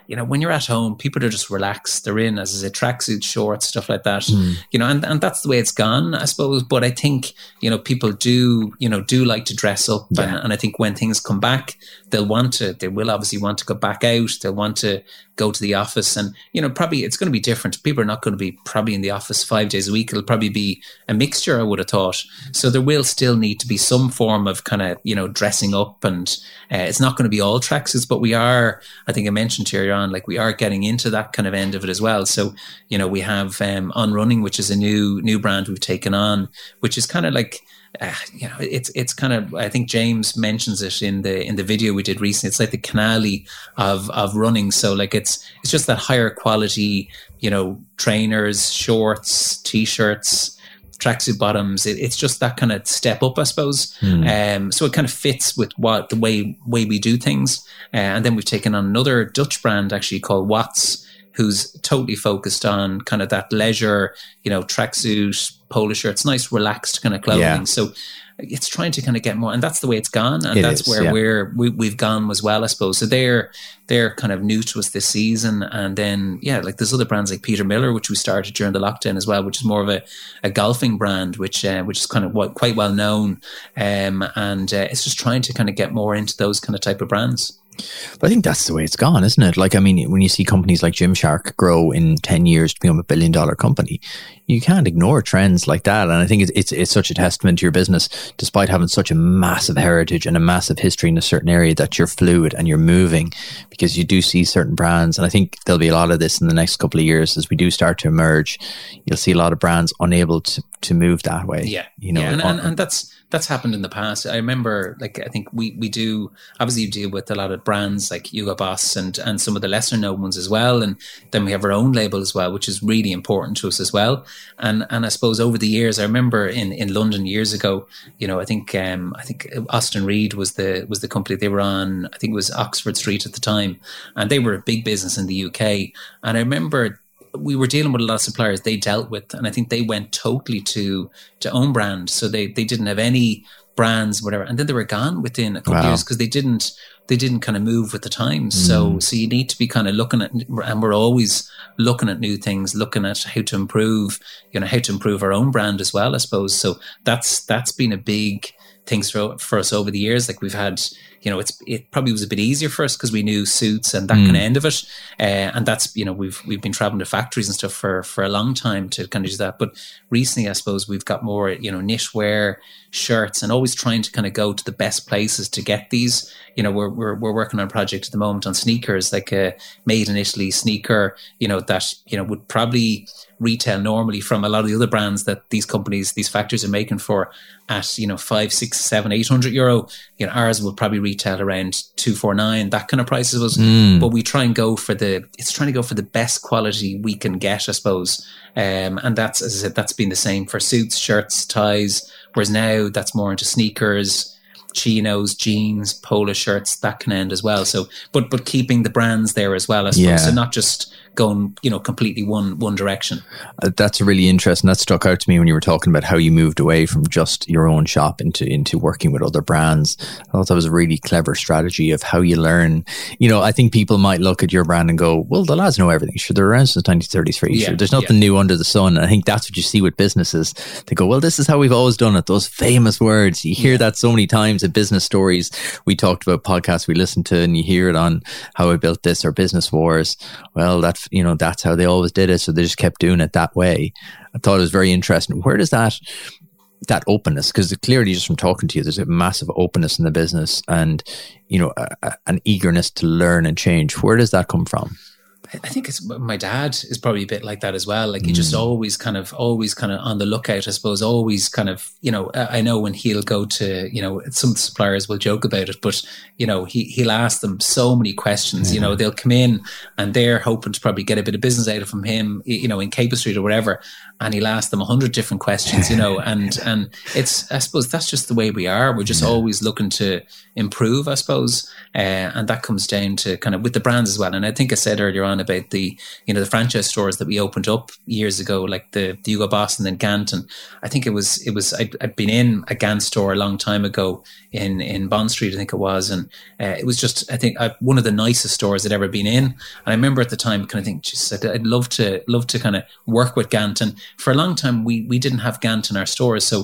[SPEAKER 2] you know, when you're at home, people are just relaxed. They're in, as I said, tracksuit, shorts, stuff like that, you know, and that's the way it's gone, I suppose. But I think, you know, people do like to dress up. And I think when things come back, they will obviously want to go back out. They'll want to go to the office, and, you know, probably it's going to be different. People are not going to be probably in the office 5 days a week. It'll probably be a mixture, I would have thought. So there will still need to be some form of kind of, you know, dressing up, and it's not going to be all tracksuits, but we are, I think I mentioned earlier on, like we are getting into that kind of end of it as well. So, you know, we have On Running, which is a new brand we've taken on, which is kind of like, you know, it's kind of, I think James mentions it in the video we did recently. It's like the Canali of running. So like it's just that higher quality, you know, trainers, shorts, t-shirts, tracksuit bottoms. It's just that kind of step up, I suppose. So it kind of fits with the way we do things. And then we've taken on another Dutch brand actually called Watts, who's totally focused on kind of that leisure, you know, tracksuit, polo shirts, nice relaxed kind of clothing. Yeah. So it's trying to kind of get more, and that's the way it's gone, and that's where we've gone as well, I suppose. So they're kind of new to us this season, and then like there's other brands like Peter Miller, which we started during the lockdown as well, which is more of a golfing brand, which is kind of quite well known, and it's just trying to kind of get more into those kind of type of brands.
[SPEAKER 1] But I think that's the way it's gone, isn't it? Like, I mean, when you see companies like Gymshark grow in 10 years to become a $1 billion company, you can't ignore trends like that. And I think it's such a testament to your business, despite having such a massive heritage and a massive history in a certain area, that you're fluid and you're moving, because you do see certain brands. And I think there'll be a lot of this in the next couple of years as we do start to emerge. You'll see a lot of brands unable to move that way.
[SPEAKER 2] Yeah. You know, and that's happened in the past. I remember, like, I think we do, obviously you deal with a lot of brands like Hugo Boss and some of the lesser known ones as well. And then we have our own label as well, which is really important to us as well. And I suppose over the years, I remember in London years ago, you know, I think Austin Reed was the company. They were on, I think it was Oxford Street at the time, and they were a big business in the UK. And I remember we were dealing with a lot of suppliers they dealt with, and I think they went totally to own brand. So they didn't have any brands, whatever. And then they were gone within a couple of years because they didn't kind of move with the times. So you need to be kind of looking at, and we're always looking at new things, looking at how to improve our own brand as well, I suppose. So that's been a big thing for us over the years. Like we've had, you know, it probably was a bit easier for us because we knew suits and that kind of end of it. And that's, you know, we've been traveling to factories and stuff for a long time to kind of do that. But recently, I suppose we've got more, you know, knitwear, shirts, and always trying to kind of go to the best places to get these. You know, we're working on a project at the moment on sneakers, like a made in Italy sneaker, you know, that, you know, would probably retail normally from a lot of the other brands that these companies, these factories are making for at, you know, 500, 600, 700, 800 euro. You know, ours will probably retail around 249, that kind of prices. But we try and go for the best quality we can get, I suppose. And that's, as I said, that's been the same for suits, shirts, ties. Whereas now that's more into sneakers, chinos, jeans, polo shirts, that can end as well. So, but keeping the brands there as well, I suppose. Yeah. So not just going, you know, completely one direction.
[SPEAKER 1] That's really interesting. That stuck out to me when you were talking about how you moved away from just your own shop into working with other brands. I thought that was a really clever strategy of how you learn. You know, I think people might look at your brand and go, well, the lads know everything. Sure, they're around since 1933. Sure, there's nothing new under the sun. And I think that's what you see with businesses. They go, well, this is how we've always done it. Those famous words. You hear that so many times in business stories. We talked about podcasts we listened to, and you hear it on How I Built This or Business Wars. Well, that's how they always did it. So they just kept doing it that way. I thought it was very interesting. Where does that openness, because clearly just from talking to you, there's a massive openness in the business and, you know, an eagerness to learn and change. Where does that come from?
[SPEAKER 2] I think it's my dad is probably a bit like that as well. Like he just always kind of on the lookout, I suppose, always kind of, you know, I know when he'll go to, you know, some suppliers will joke about it, but, you know, he'll ask them so many questions, you know, they'll come in and they're hoping to probably get a bit of business out from him, you know, in Capel Street or whatever. And he'll ask them 100 different questions, you know, and it's, I suppose that's just the way we are. We're just always looking to improve, I suppose. And that comes down to kind of with the brands as well. And I think I said earlier on on about the, you know, the franchise stores that we opened up years ago, like the Hugo Boss and then Gant. And I think I'd been in a Gant store a long time ago in Bond Street, I think it was. And it was just, I think one of the nicest stores I'd ever been in. And I remember at the time kind of think, just I'd love to kind of work with Gant. And for a long time, we didn't have Gant in our stores. So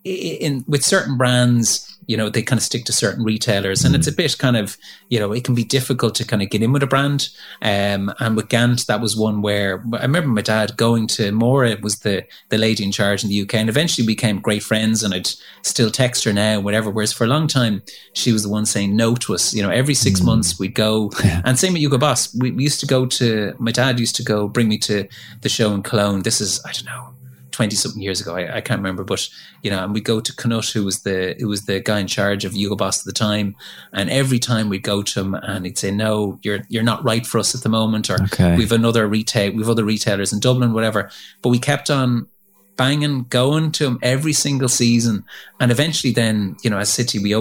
[SPEAKER 2] with certain brands, you know, they kind of stick to certain retailers, and it's a bit kind of, you know, it can be difficult to kind of get in with a brand. And with Gant, that was one where I remember my dad going to Maura, was the lady in charge in the UK, and eventually became great friends, and I'd still text her now, whatever. Whereas for a long time, she was the one saying no to us. You know, every 6 months we'd go, and same with Hugo Boss. We used to go to, my dad used to go bring me to the show in Cologne. This is, I don't know, 20 something years ago. I can't remember, but you know, and we'd go to Knut, who was the guy in charge of Hugo Boss at the time. And every time we'd go to him and he'd say, no, you're not right for us at the moment. Or we've other retailers in Dublin, whatever. But we kept on banging, going to him every single season. And eventually then, you know, as City, when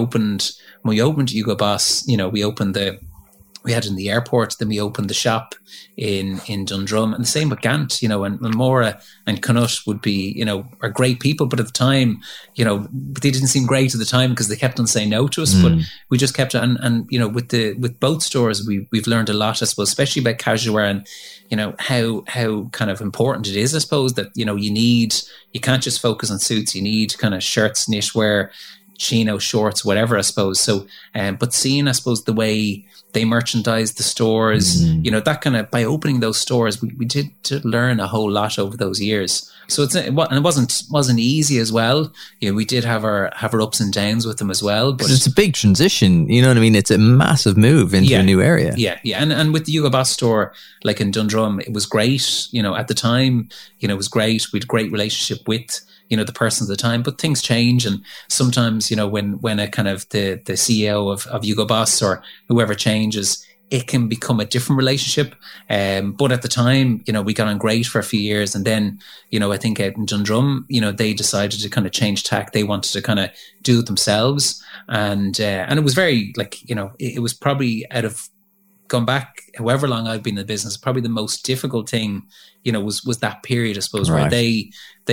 [SPEAKER 2] we opened Hugo Boss, you know, we had it in the airport, then we opened the shop in Dundrum, and the same with Gant, you know, and Maura and Knut would be, you know, are great people, but at the time, you know, they didn't seem great at the time because they kept on saying no to us, but we just kept on, and you know, with both stores, we've learned a lot, I suppose, especially about casual wear, and you know, how kind of important it is, I suppose, that, you know, you can't just focus on suits, you need kind of shirts, knitwear, chino, shorts, whatever, I suppose. So, but seeing, I suppose, the way they merchandise the stores, you know, that kind of, by opening those stores, we did learn a whole lot over those years. So it wasn't easy as well. You know, we did have our ups and downs with them as well. But
[SPEAKER 1] it's a big transition, you know what I mean? It's a massive move into a new area.
[SPEAKER 2] Yeah. And with the Hugo Boss store, like in Dundrum, it was great. You know, at the time, you know, it was great. We had a great relationship with, you know, the person at the time, but things change. And sometimes, you know, when a kind of the CEO of Hugo Boss or whoever changes, it can become a different relationship. But at the time, you know, we got on great for a few years. And then, you know, I think out in Dundrum, you know, they decided to kind of change tack. They wanted to kind of do it themselves. And it was very, like, you know, it was probably, out of gone back however long I've been in the business, probably the most difficult thing, you know, was that period, I suppose, where they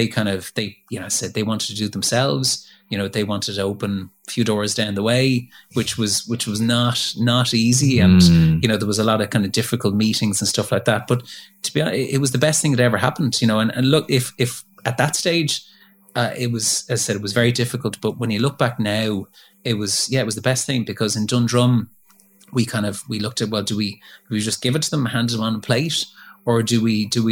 [SPEAKER 2] you know, said they wanted to do it themselves. You know, they wanted to open a few doors down the way, which was not easy. And, you know, there was a lot of kind of difficult meetings and stuff like that. But to be honest, it was the best thing that ever happened, you know, and look, if at that stage, it was, as I said, it was very difficult. But when you look back now, it was the best thing, because in Dundrum, we looked at, well, do we just give it to them, hand them on a plate, or do we do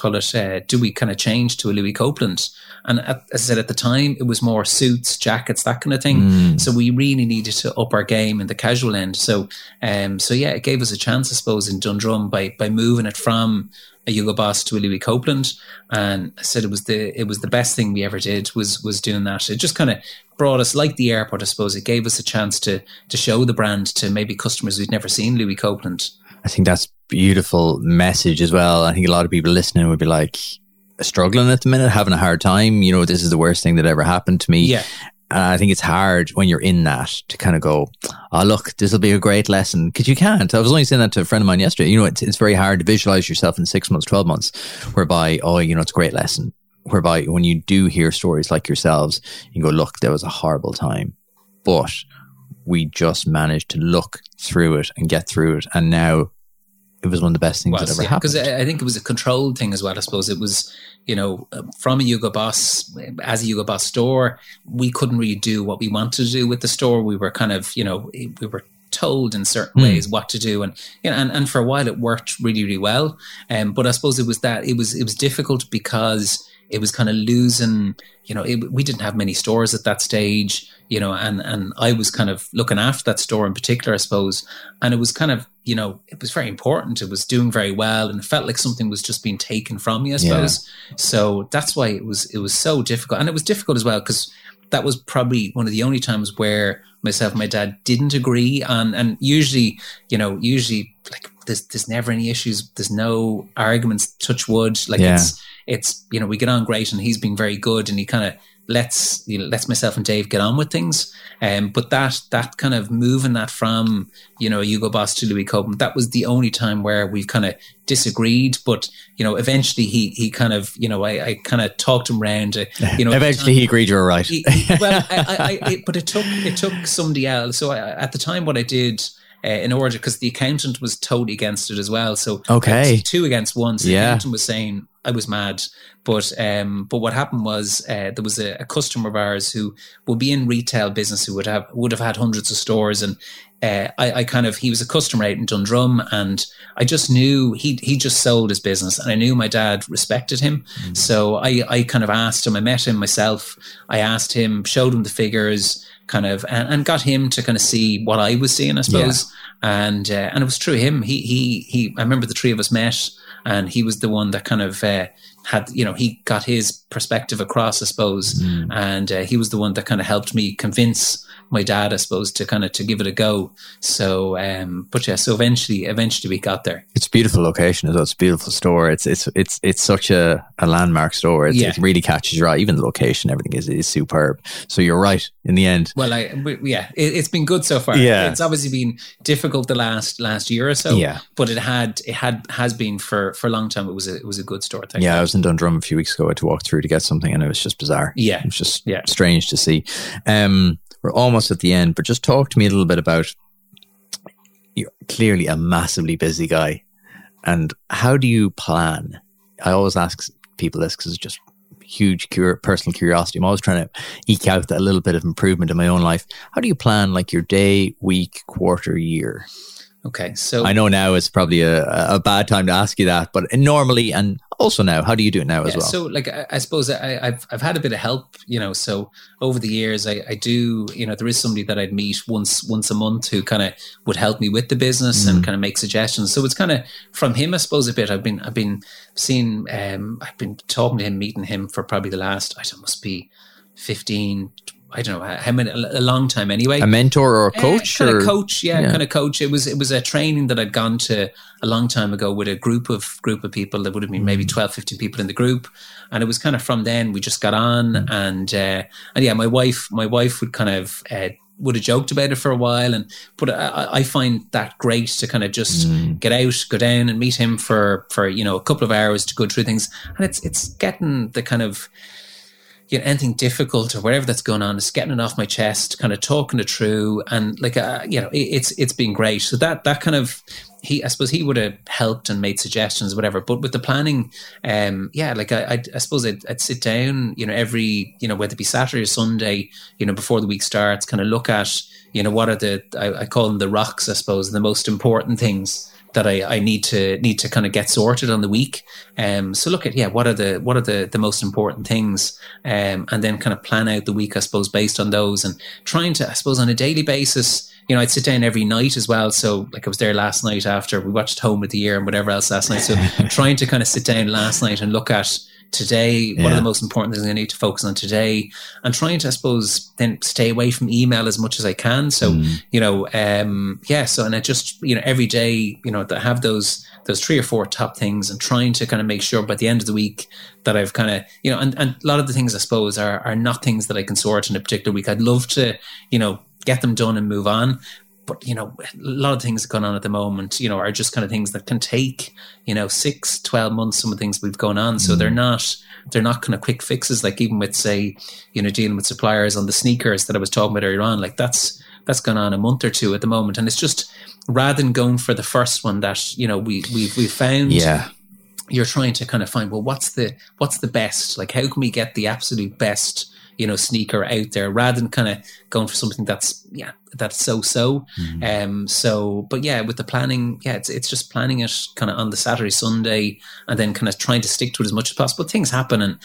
[SPEAKER 2] we kind of change to a Louis Copeland? And as I said, at the time, it was more suits, jackets, that kind of thing. So we really needed to up our game in the casual end. So yeah, it gave us a chance, I suppose, in Dundrum by moving it from a Hugo Boss to a Louis Copeland. And I said it was the best thing we ever did was doing that. It just kind of brought us, like the airport, I suppose, it gave us a chance to show the brand to maybe customers who'd never seen Louis Copeland.
[SPEAKER 1] I think that's a beautiful message as well. I think a lot of people listening would be like, struggling at the minute, having a hard time, you know, this is the worst thing that ever happened to me.
[SPEAKER 2] Yeah.
[SPEAKER 1] I think it's hard when you're in that to kind of go, oh, look, this will be a great lesson. Because you can't. I was only saying that to a friend of mine yesterday. You know, it's very hard to visualize yourself in 6 months, 12 months, whereby, oh, you know, it's a great lesson. Whereby when you do hear stories like yourselves, you go, look, there was a horrible time, but we just managed to look through it and get through it. And now it was one of the best things that ever happened.
[SPEAKER 2] Because I think it was a controlled thing as well, I suppose. It was, you know, from a Hugo Boss, as a Hugo Boss store, we couldn't really do what we wanted to do with the store. We were kind of, you know, we were told in certain ways what to do, and you know, and for a while it worked really, really well. But I suppose it was difficult because it was kind of losing, you know, we didn't have many stores at that stage, you know, and I was kind of looking after that store in particular, I suppose. And it was kind of, you know, it was very important. It was doing very well, and it felt like something was just being taken from me, I suppose. Yeah. So that's why it was so difficult. And it was difficult as well, because that was probably one of the only times where myself and my dad didn't agree on, and usually like there's never any issues. There's no arguments, touch wood. Like it's, you know, we get on great, and he's been very good, and he kind of let's myself and Dave get on with things. But that kind of moving that from, Hugo Boss to Louis Copeland, that was the only time where we've kind of disagreed. But, eventually he kind of, I kind of talked him round.
[SPEAKER 1] Eventually he agreed you were right.
[SPEAKER 2] But it took somebody else. So at the time what I did, in order, because the accountant was totally against it as well. So
[SPEAKER 1] okay,
[SPEAKER 2] 2 against 1. So the accountant was saying I was mad. But what happened was there was a customer of ours who will be in retail business who would have had hundreds of stores, and he was a customer out in Dundrum, and I just knew he just sold his business, and I knew my dad respected him. So I kind of asked him. I met him myself. I asked him, showed him the figures, kind of, and got him to kind of see what I was seeing, I suppose. And it was true. He I remember the three of us met, and he was the one that kind of had, he got his perspective across, I suppose. And he was the one that kind of helped me convince my dad, I suppose, to give it a go. So, so eventually we got there.
[SPEAKER 1] It's a beautiful location as well. It's a beautiful store. It's such a landmark store. It really catches your eye. Even the location, everything is superb. So you're right in the end.
[SPEAKER 2] Well, it's been good so far.
[SPEAKER 1] Yeah.
[SPEAKER 2] It's obviously been difficult the last year or so.
[SPEAKER 1] Yeah.
[SPEAKER 2] But it has been for a long time. It was a good store.
[SPEAKER 1] I was in Dundrum a few weeks ago. I had to walk through to get something, and it was just bizarre.
[SPEAKER 2] Yeah.
[SPEAKER 1] It was just strange to see. We're almost at the end, but just talk to me a little bit about, you're clearly a massively busy guy, and how do you plan? I always ask people this because it's just huge personal curiosity. I'm always trying to eke out that little bit of improvement in my own life. How do you plan like your day, week, quarter, year?
[SPEAKER 2] Okay, so
[SPEAKER 1] I know now it's probably a bad time to ask you that, but normally, and also now, how do you do it now as well?
[SPEAKER 2] So, like, I suppose I've had a bit of help, So over the years, I do, there is somebody that I'd meet once a month who kind of would help me with the business and kind of make suggestions. So it's kind of from him, I suppose, a bit. I've been seeing, I've been talking to him, meeting him for probably the last, must be 15. I don't know how many, a long time anyway.
[SPEAKER 1] A mentor or a coach?
[SPEAKER 2] Kind of coach. It was a training that I'd gone to a long time ago with a group of people. There would have been maybe 12, 15 people in the group. And it was kind of from then we just got on. And my wife would kind of, would have joked about it for a while. But I find that great to kind of just get out, go down and meet him for a couple of hours to go through things. And it's getting the kind of, anything difficult or whatever that's going on, is getting it off my chest, kind of talking it through, and it's been great. So that kind of, I suppose he would have helped and made suggestions, whatever. But with the planning, I suppose I'd sit down, every, whether it be Saturday or Sunday, before the week starts, kind of look at, what are I call them the rocks, I suppose, the most important things that I need to kind of get sorted on the week. So look at, what are the most important things, and then kind of plan out the week, I suppose, based on those, and trying to, I suppose, on a daily basis, I'd sit down every night as well. So like I was there last night after we watched Home of the Year and whatever else last night. So trying to kind of sit down last night and look at today, what are the most important things I need to focus on today, and trying to, I suppose, then stay away from email as much as I can. So, so, and I just, every day, I have those 3 or 4 top things, and trying to kind of make sure by the end of the week that I've kind of, and a lot of the things, I suppose, are not things that I can sort in a particular week. I'd love to, get them done and move on. But, a lot of things going on at the moment, are just kind of things that can take, 6, 12 months, some of the things we've going on. So they're not kind of quick fixes, like even with, say, dealing with suppliers on the sneakers that I was talking about earlier on, like that's gone on a month or 2 at the moment. And it's just, rather than going for the first one that, we've found, you're trying to kind of find, well, what's the best? Like, how can we get the absolute best, sneaker out there, rather than kind of going for something that's so-so. But with the planning, it's just planning it kind of on the Saturday, Sunday, and then kind of trying to stick to it as much as possible. Things happen, and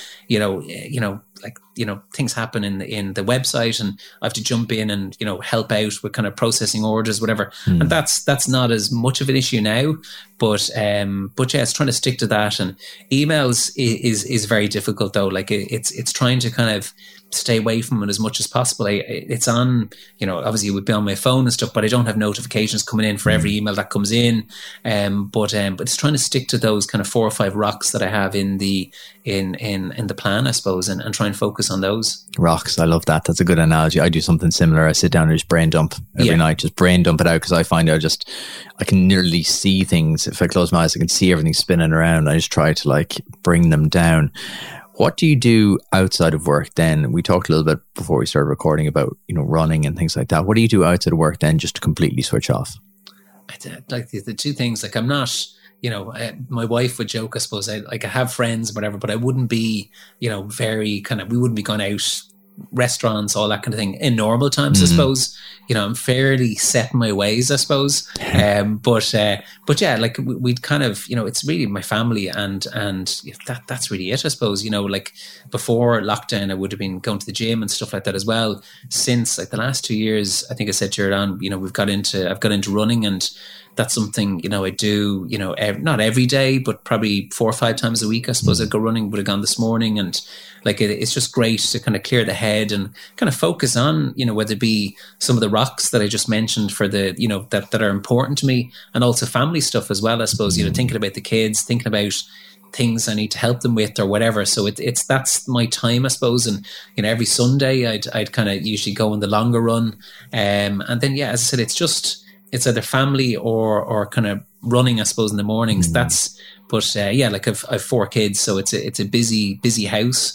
[SPEAKER 2] things happen in the website, and I have to jump in and help out with kind of processing orders, whatever. And that's not as much of an issue now. But it's trying to stick to that. And emails is very difficult though. Like it's trying to kind of stay away from it as much as possible. It's on, obviously it would be on my phone and stuff, but I don't have notifications coming in for every email that comes in. But it's trying to stick to those kind of 4 or 5 rocks that I have in the plan, I suppose, and try and focus on those.
[SPEAKER 1] Rocks, I love that. That's a good analogy. I do something similar. I sit down and just brain dump every night, just brain dump it out, because I find I can nearly see things. If I close my eyes, I can see everything spinning around. I just try to like bring them down. What do you do outside of work then? We talked a little bit before we started recording about, running and things like that. What do you do outside of work then just to completely switch off?
[SPEAKER 2] Like the two things, like I'm not, my wife would joke, I suppose, I have friends, whatever, but I wouldn't be, very kind of, we wouldn't be going out, restaurants, all that kind of thing in normal times, I suppose. I'm fairly set in my ways, I suppose. But yeah, like we'd kind of, it's really my family and that's really it, I suppose. Like before lockdown, I would have been going to the gym and stuff like that as well. Since like the last 2 years, I think I said to you, I've got into running, and that's something, I do, not every day, but probably 4 or 5 times a week, I suppose. I'd go running, would have gone this morning, and like it's just great to kind of clear the head and kind of focus on, whether it be some of the rocks that I just mentioned for the, that are important to me, and also family stuff as well, I suppose, thinking about the kids, thinking about things I need to help them with or whatever. So that's my time, I suppose. And, every Sunday I'd kind of usually go on the longer run. And then, yeah, as I said, it's either family or kind of running, I suppose, in the mornings. Like I've 4 kids, so it's a busy house.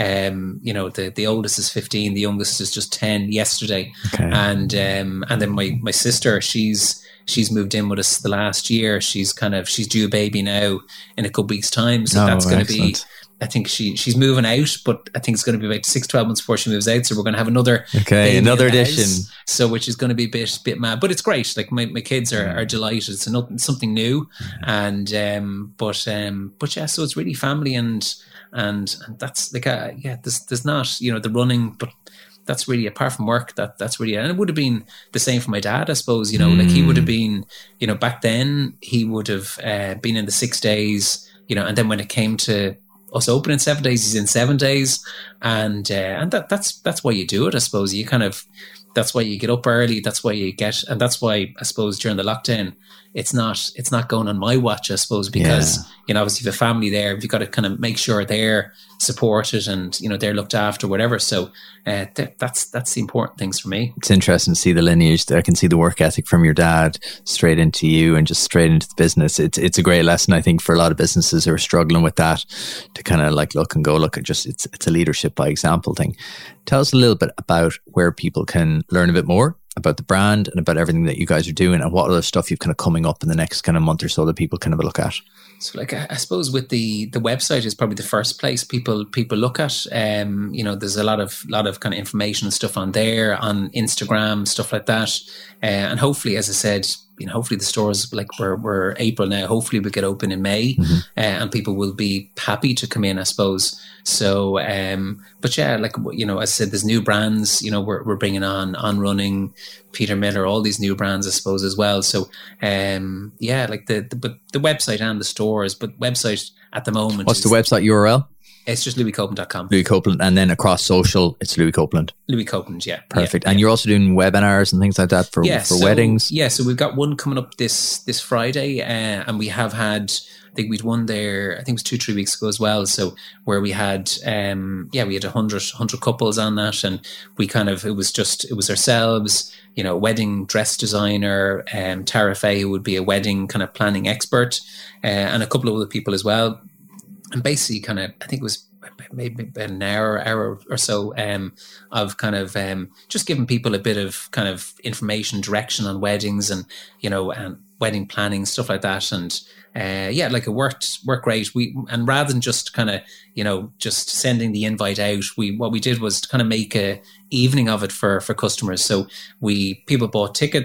[SPEAKER 2] The oldest is 15, the youngest is just 10 yesterday. Okay. And then my sister, she's moved in with us the last year. She's due a baby now in a couple weeks time. So that's going to be, I think she's moving out, but I think it's going to be about 6-12 months before she moves out. So we're going to have another addition. So which is going to be a bit mad, but it's great. Like my kids are delighted. It's something new, and but yeah. So it's really family and that's like there's not the running, but that's really, apart from work, that's really, and it would have been the same for my dad, I suppose. Like he would have been, back then he would have been in the 6 days, and then when it came to us opening 7 days, he's in 7 days, and that's why you do it, I suppose. You kind of, that's why you get up early. That's why and that's why I suppose during the lockdown, it's not going on my watch, I suppose, because obviously you have a family there. You've got to kind of make sure they're supported and they're looked after, whatever. So that's the important things for me.
[SPEAKER 1] It's interesting to see the lineage. I can see the work ethic from your dad straight into you and just straight into the business. It's a great lesson, I think, for a lot of businesses who are struggling with that, to kind of like look at just it's a leadership by example thing. Tell us a little bit about where people can learn a bit more about the brand and about everything that you guys are doing, and what other stuff you've kind of coming up in the next kind of month or so that people can have a look at.
[SPEAKER 2] So like, I suppose with the website is probably the first place people look at. There's a lot of kind of information and stuff on there, on Instagram, stuff like that. And hopefully, as I said, hopefully the stores, like we're April now, hopefully we'll get open in May, and people will be happy to come in, I suppose. So, but yeah, like, as I said, there's new brands, we're bringing on Running, Peter Miller, all these new brands, I suppose, as well. So, like the website and the stores, but website at the moment.
[SPEAKER 1] What's the website URL?
[SPEAKER 2] It's just louiscopeland.com.
[SPEAKER 1] Louis Copeland. And then across social, it's Louis Copeland.
[SPEAKER 2] Louis Copeland, yeah.
[SPEAKER 1] Perfect.
[SPEAKER 2] Yeah,
[SPEAKER 1] and you're also doing webinars and things like that for weddings?
[SPEAKER 2] Yeah, so we've got one coming up this Friday, and we have had, I think we'd one there, I think it was 2-3 weeks ago as well. So where we had, we had 100 couples on that, and we kind of, it was ourselves, wedding dress designer, Tara Fay, who would be a wedding kind of planning expert, and a couple of other people as well. And basically kind of, I think it was maybe about an hour or so of kind of just giving people a bit of kind of information, direction on weddings and, and wedding planning, stuff like that. And like it worked great. And rather than just kind of, just sending the invite out, what we did was to kind of make a evening of it for customers. So people bought tickets,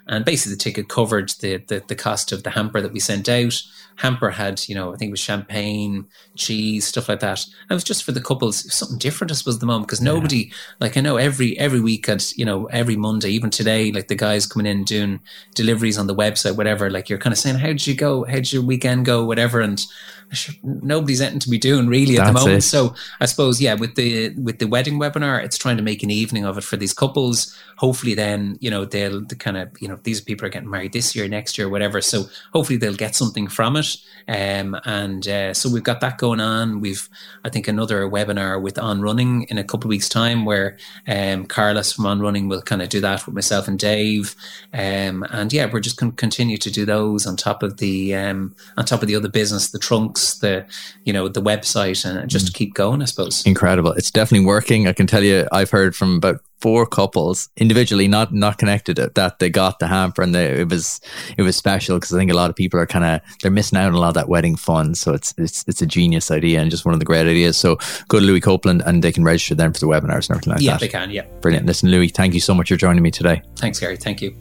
[SPEAKER 2] And basically the ticket covered the cost of the hamper that we sent out. Hamper had, I think it was champagne, cheese, stuff like that. And it was just for the couples. It was something different, I suppose, at the moment, because nobody, I know every week at, every Monday, even today, the guys coming in doing deliveries on the website, whatever, you're kind of saying, how did you go? How did your weekend go? Whatever. And nobody's anything to be doing really at the moment. So I suppose, with the wedding webinar, it's trying to make an evening of it for these couples. Hopefully then, they'll kind of, these people are getting married this year, next year, whatever. So hopefully they'll get something from it. So we've got that going on. We've, I think, another webinar with On Running in a couple of weeks' time, where Carlos from On Running will kind of do that with myself and Dave. We're just going to continue to do those on top of the other business, the trunks, the website, and just to keep going, I suppose.
[SPEAKER 1] Incredible. It's definitely working. I can tell you, I've heard from about 4 couples individually, not connected, that they got the hamper, and it was special, because I think a lot of people are they're missing out on a lot of that wedding fun. So it's a genius idea, and just one of the great ideas. So go to Louis Copeland and they can register then for the webinars and everything like that.
[SPEAKER 2] Yeah, they can. Yeah.
[SPEAKER 1] Brilliant. Listen, Louis, thank you so much for joining me today.
[SPEAKER 2] Thanks, Gary. Thank you.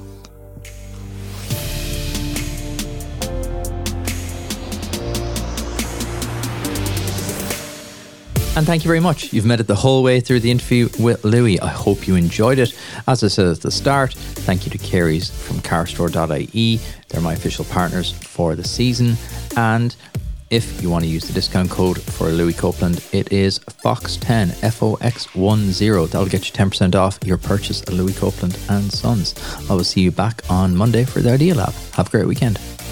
[SPEAKER 1] And thank you very much. You've made it the whole way through the interview with Louis. I hope you enjoyed it. As I said at the start, thank you to Carey's from carstore.ie. They're my official partners for the season. And if you want to use the discount code for Louis Copeland, it is FOX10, FOX10. That'll get you 10% off your purchase at Louis Copeland & Sons. I will see you back on Monday for the Idea Lab. Have a great weekend.